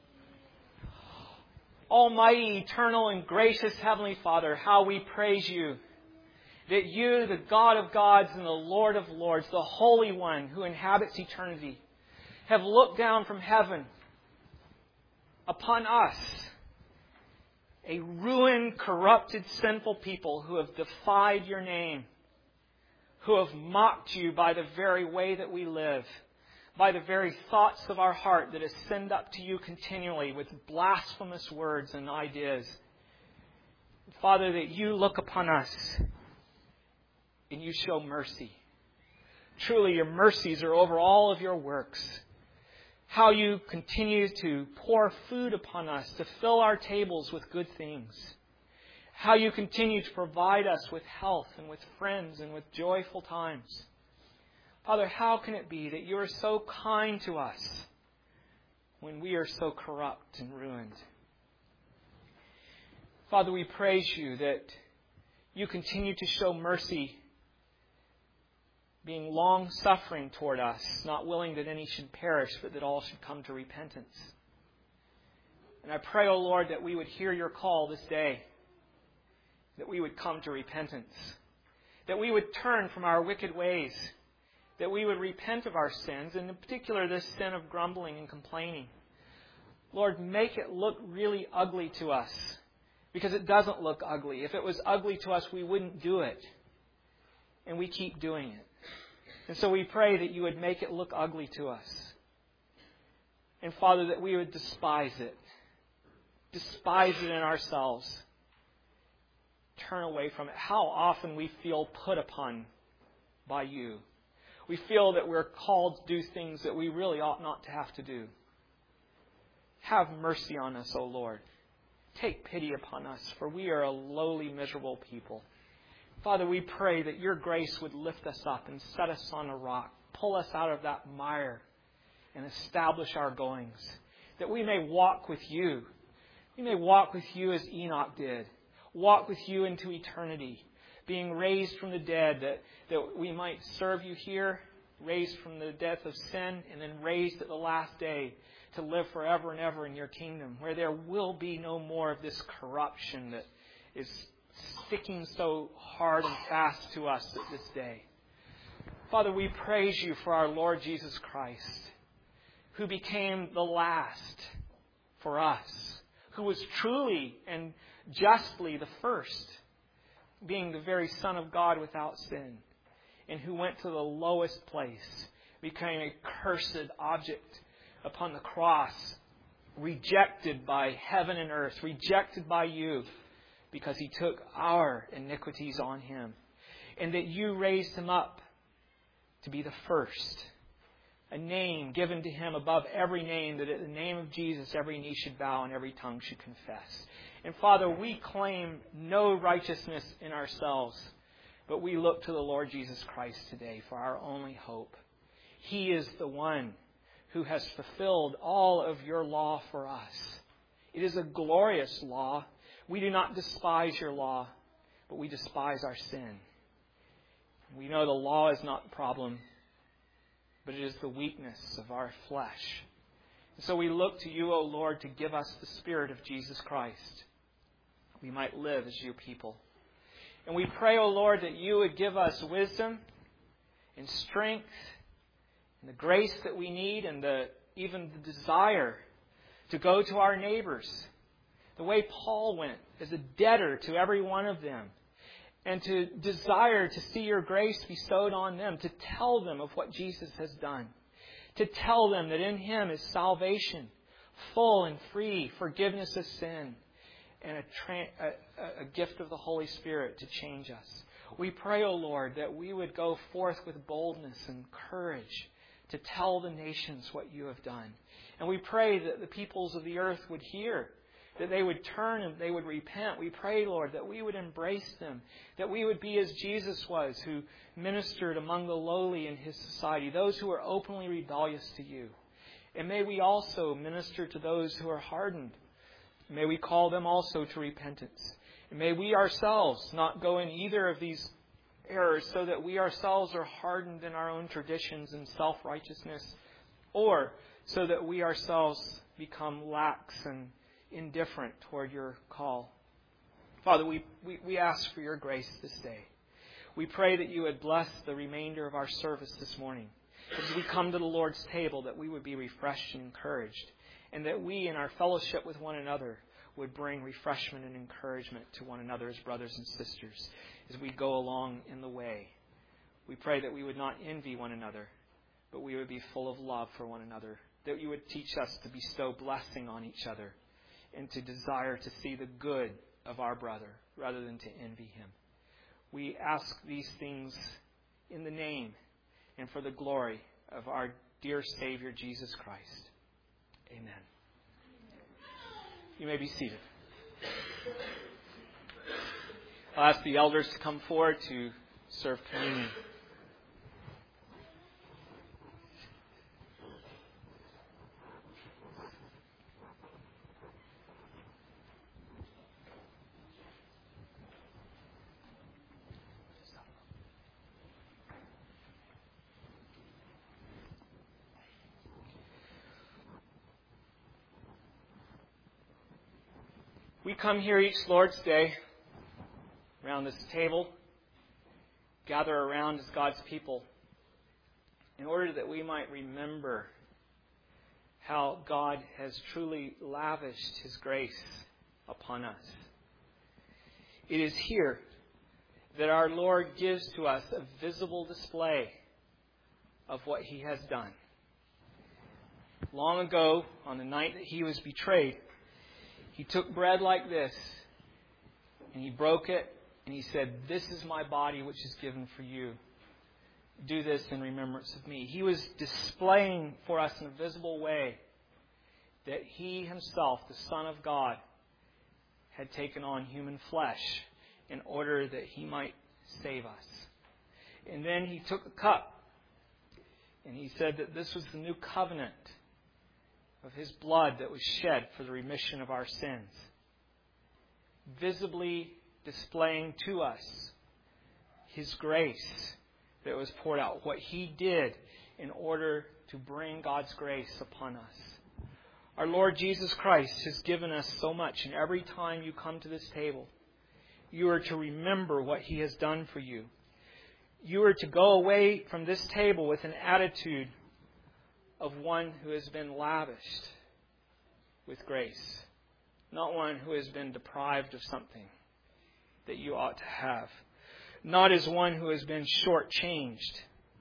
Almighty, eternal, and gracious Heavenly Father, how we praise You that You, the God of gods and the Lord of lords, the Holy One who inhabits eternity, have looked down from heaven upon us, a ruined, corrupted, sinful people who have defied Your name, who have mocked You by the very way that we live, by the very thoughts of our heart that ascend up to You continually with blasphemous words and ideas. Father, that You look upon us and You show mercy. Truly, Your mercies are over all of Your works. How You continue to pour food upon us to fill our tables with good things. How You continue to provide us with health and with friends and with joyful times. Father, how can it be that You are so kind to us when we are so corrupt and ruined? Father, we praise You that You continue to show mercy, being long-suffering toward us, not willing that any should perish, but that all should come to repentance. And I pray, O Lord, that we would hear Your call this day, that we would come to repentance, that we would turn from our wicked ways, that we would repent of our sins, and in particular this sin of grumbling and complaining. Lord, make it look really ugly to us, because it doesn't look ugly. If it was ugly to us, we wouldn't do it. And we keep doing it. And so we pray that You would make it look ugly to us. And Father, that we would despise it. Despise it in ourselves. Turn away from it. How often we feel put upon by You. We feel that we're called to do things that we really ought not to have to do. Have mercy on us, O Lord. Take pity upon us, for we are a lowly, miserable people. Father, we pray that Your grace would lift us up and set us on a rock, pull us out of that mire and establish our goings, that we may walk with You. We may walk with You as Enoch did, walk with You into eternity, being raised from the dead, that we might serve You here, raised from the death of sin, and then raised at the last day to live forever and ever in Your kingdom, where there will be no more of this corruption that is sticking so hard and fast to us at this day. Father, we praise you for our Lord Jesus Christ, who became the last for us, who was truly and justly the first, being the very Son of God without sin, and who went to the lowest place, became a cursed object upon the cross, rejected by heaven and earth, rejected by you, because he took our iniquities on him, and that you raised him up to be the first, a name given to him above every name, that at the name of Jesus every knee should bow and every tongue should confess. And Father, we claim no righteousness in ourselves, but we look to the Lord Jesus Christ today for our only hope. He is the one who has fulfilled all of your law for us. It is a glorious law. We do not despise your law, but we despise our sin. We know the law is not the problem, but it is the weakness of our flesh. And so we look to you, O Lord, to give us the Spirit of Jesus Christ. We might live as your people. And we pray, O Lord, that you would give us wisdom and strength and the grace that we need, and even the desire to go to our neighbors the way Paul went, as a debtor to every one of them, and to desire to see your grace bestowed on them, to tell them of what Jesus has done, to tell them that in him is salvation, full and free forgiveness of sin, and a gift of the Holy Spirit to change us. We pray, O Lord, that we would go forth with boldness and courage to tell the nations what you have done. And we pray that the peoples of the earth would hear, that they would turn and they would repent. We pray, Lord, that we would embrace them, that we would be as Jesus was, who ministered among the lowly in his society, those who are openly rebellious to you. And may we also minister to those who are hardened. May we call them also to repentance. And may we ourselves not go in either of these errors, so that we ourselves are hardened in our own traditions and self-righteousness, or so that we ourselves become lax and indifferent toward your call. Father, we ask for your grace this day. We pray that you would bless the remainder of our service this morning. As we come to the Lord's table, that we would be refreshed and encouraged, and that we, in our fellowship with one another, would bring refreshment and encouragement to one another as brothers and sisters as we go along in the way. We pray that we would not envy one another, but we would be full of love for one another, that you would teach us to bestow blessing on each other and to desire to see the good of our brother rather than to envy him. We ask these things in the name and for the glory of our dear Savior, Jesus Christ. Amen. You may be seated. I'll ask the elders to come forward to serve communion. We come here each Lord's Day around this table, gather around as God's people, in order that we might remember how God has truly lavished his grace upon us. It is here that our Lord gives to us a visible display of what he has done. Long ago, on the night that he was betrayed, he took bread like this, and he broke it, and he said, "This is my body which is given for you. Do this in remembrance of me." He was displaying for us in a visible way that he himself, the Son of God, had taken on human flesh in order that he might save us. And then he took the cup, and he said that this was the new covenant of his blood that was shed for the remission of our sins, visibly displaying to us his grace that was poured out, what he did in order to bring God's grace upon us. Our Lord Jesus Christ has given us so much, and every time you come to this table, You are to remember what He has done for you. You are to go away from this table with an attitude of one who has been lavished with grace, not one who has been deprived of something that you ought to have, not as one who has been shortchanged,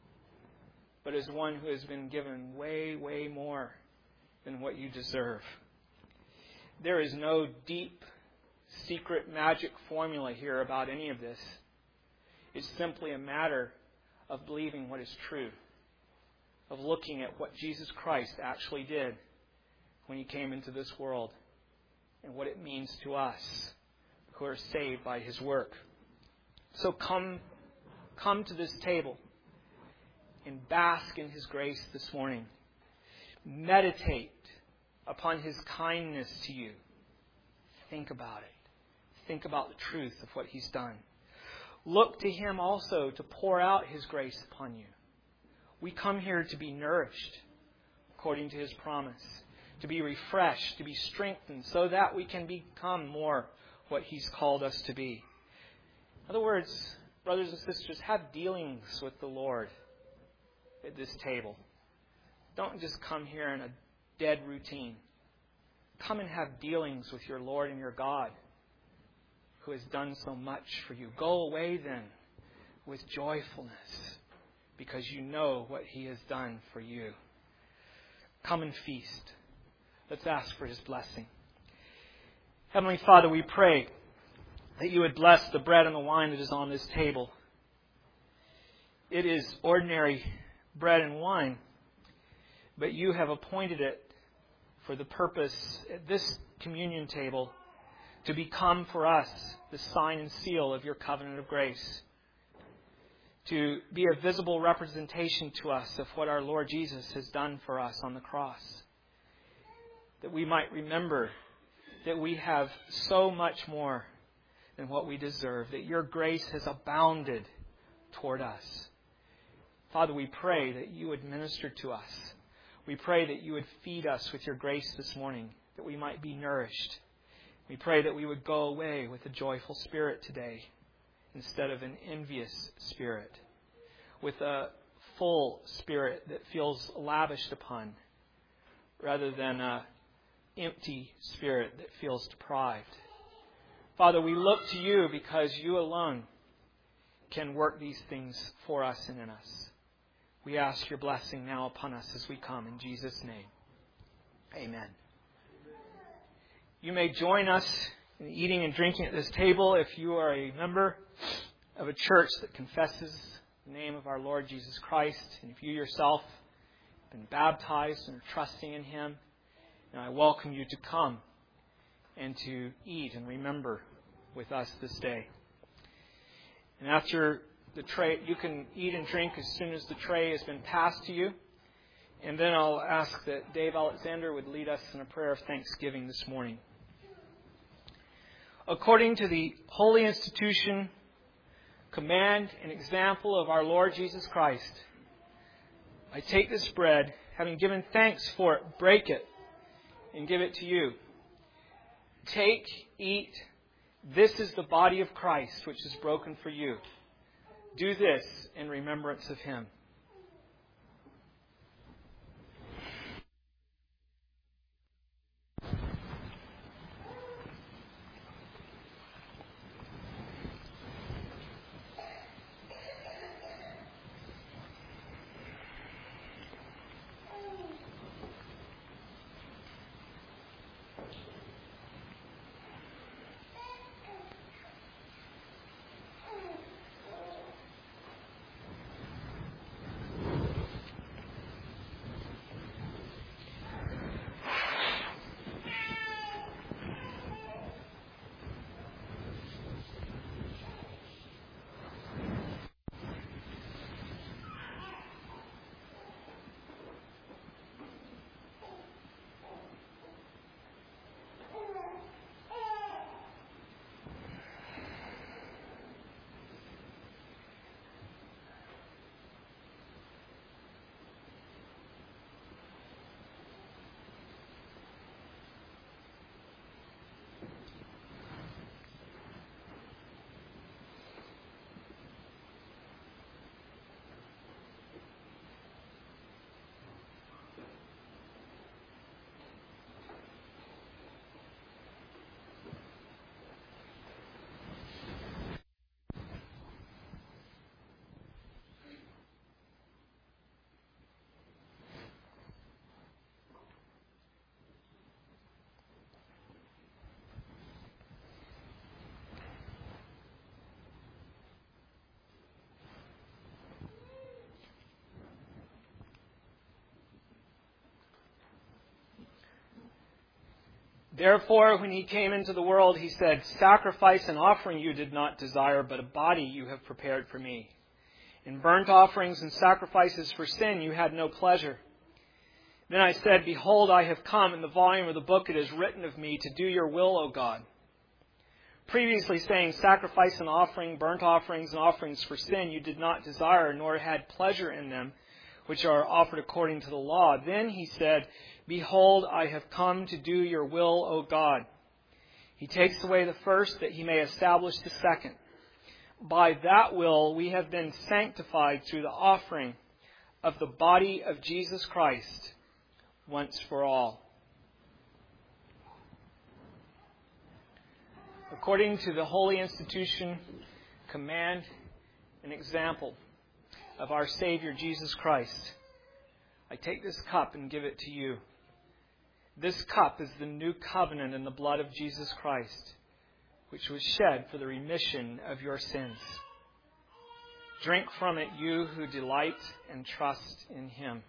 but as one who has been given way, way more than what you deserve. There is no deep, secret magic formula here about any of this. It's simply a matter of believing what is true, of looking at what Jesus Christ actually did when He came into this world and what it means to us who are saved by His work. So come to this table and bask in His grace this morning. Meditate upon His kindness to you. Think about it. Think about the truth of what He's done. Look to Him also to pour out His grace upon you. We come here to be nourished according to His promise, to be refreshed, to be strengthened, so that we can become more what He's called us to be. In other words, brothers and sisters, have dealings with the Lord at this table. Don't just come here in a dead routine. Come and have dealings with your Lord and your God, who has done so much for you. Go away then with joyfulness, because you know what He has done for you. Come and feast. Let's ask for His blessing. Heavenly Father, we pray that You would bless the bread and the wine that is on this table. It is ordinary bread and wine, but You have appointed it for the purpose at this communion table to become for us the sign and seal of Your covenant of grace, to be a visible representation to us of what our Lord Jesus has done for us on the cross, that we might remember that we have so much more than what we deserve, that Your grace has abounded toward us. Father, we pray that You would minister to us. We pray that You would feed us with Your grace this morning, that we might be nourished. We pray that we would go away with a joyful spirit today instead of an envious spirit, with a full spirit that feels lavished upon rather than an empty spirit that feels deprived. Father, we look to You because You alone can work these things for us and in us. We ask Your blessing now upon us as we come in Jesus' name. Amen. You may join us in eating and drinking at this table if you are a member of a church that confesses the name of our Lord Jesus Christ, and if you yourself have been baptized and are trusting in Him. And I welcome you to come and to eat and remember with us this day. And after the tray, you can eat and drink as soon as the tray has been passed to you. And then I'll ask that Dave Alexander would lead us in a prayer of thanksgiving this morning. According to the holy institution, command, and example of our Lord Jesus Christ, I take this bread, having given thanks for it, break it, and give it to you. Take, eat. This is the body of Christ, which is broken for you. Do this in remembrance of Him. Therefore, when he came into the world, he said, sacrifice and offering you did not desire, but a body you have prepared for me. In burnt offerings and sacrifices for sin you had no pleasure. Then I said, behold, I have come. In the volume of the book it is written of me to do your will, O God. Previously saying, sacrifice and offering, burnt offerings and offerings for sin you did not desire, nor had pleasure in them, which are offered according to the law. Then he said, behold, I have come to do your will, O God. He takes away the first that he may establish the second. By that will we have been sanctified through the offering of the body of Jesus Christ once for all. According to the holy institution, command, and example of our Savior Jesus Christ, I take this cup and give it to you. This cup is the new covenant in the blood of Jesus Christ, which was shed for the remission of your sins. Drink from it, you who delight and trust in Him.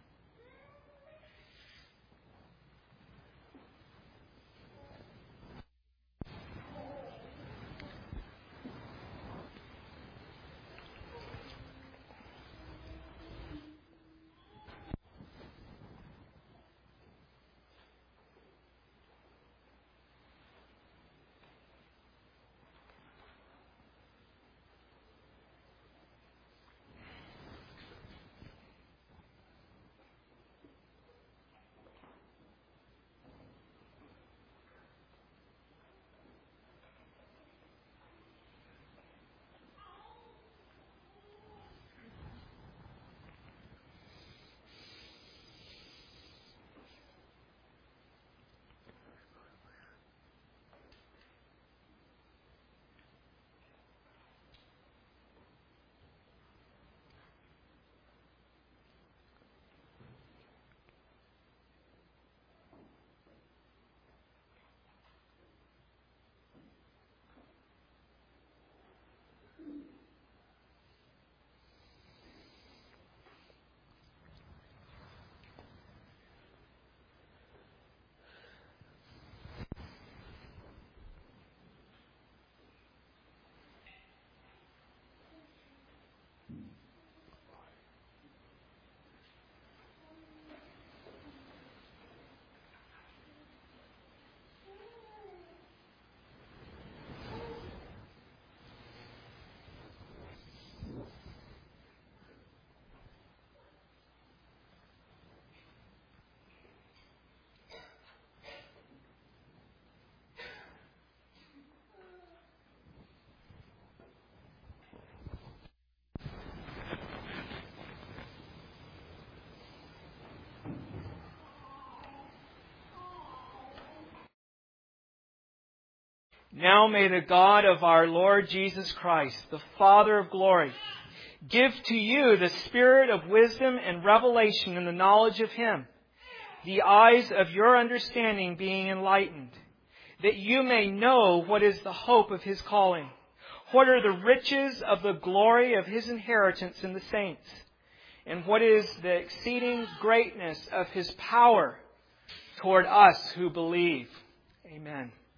Now may the God of our Lord Jesus Christ, the Father of glory, give to you the spirit of wisdom and revelation in the knowledge of Him, the eyes of your understanding being enlightened, that you may know what is the hope of His calling, what are the riches of the glory of His inheritance in the saints, and what is the exceeding greatness of His power toward us who believe. Amen.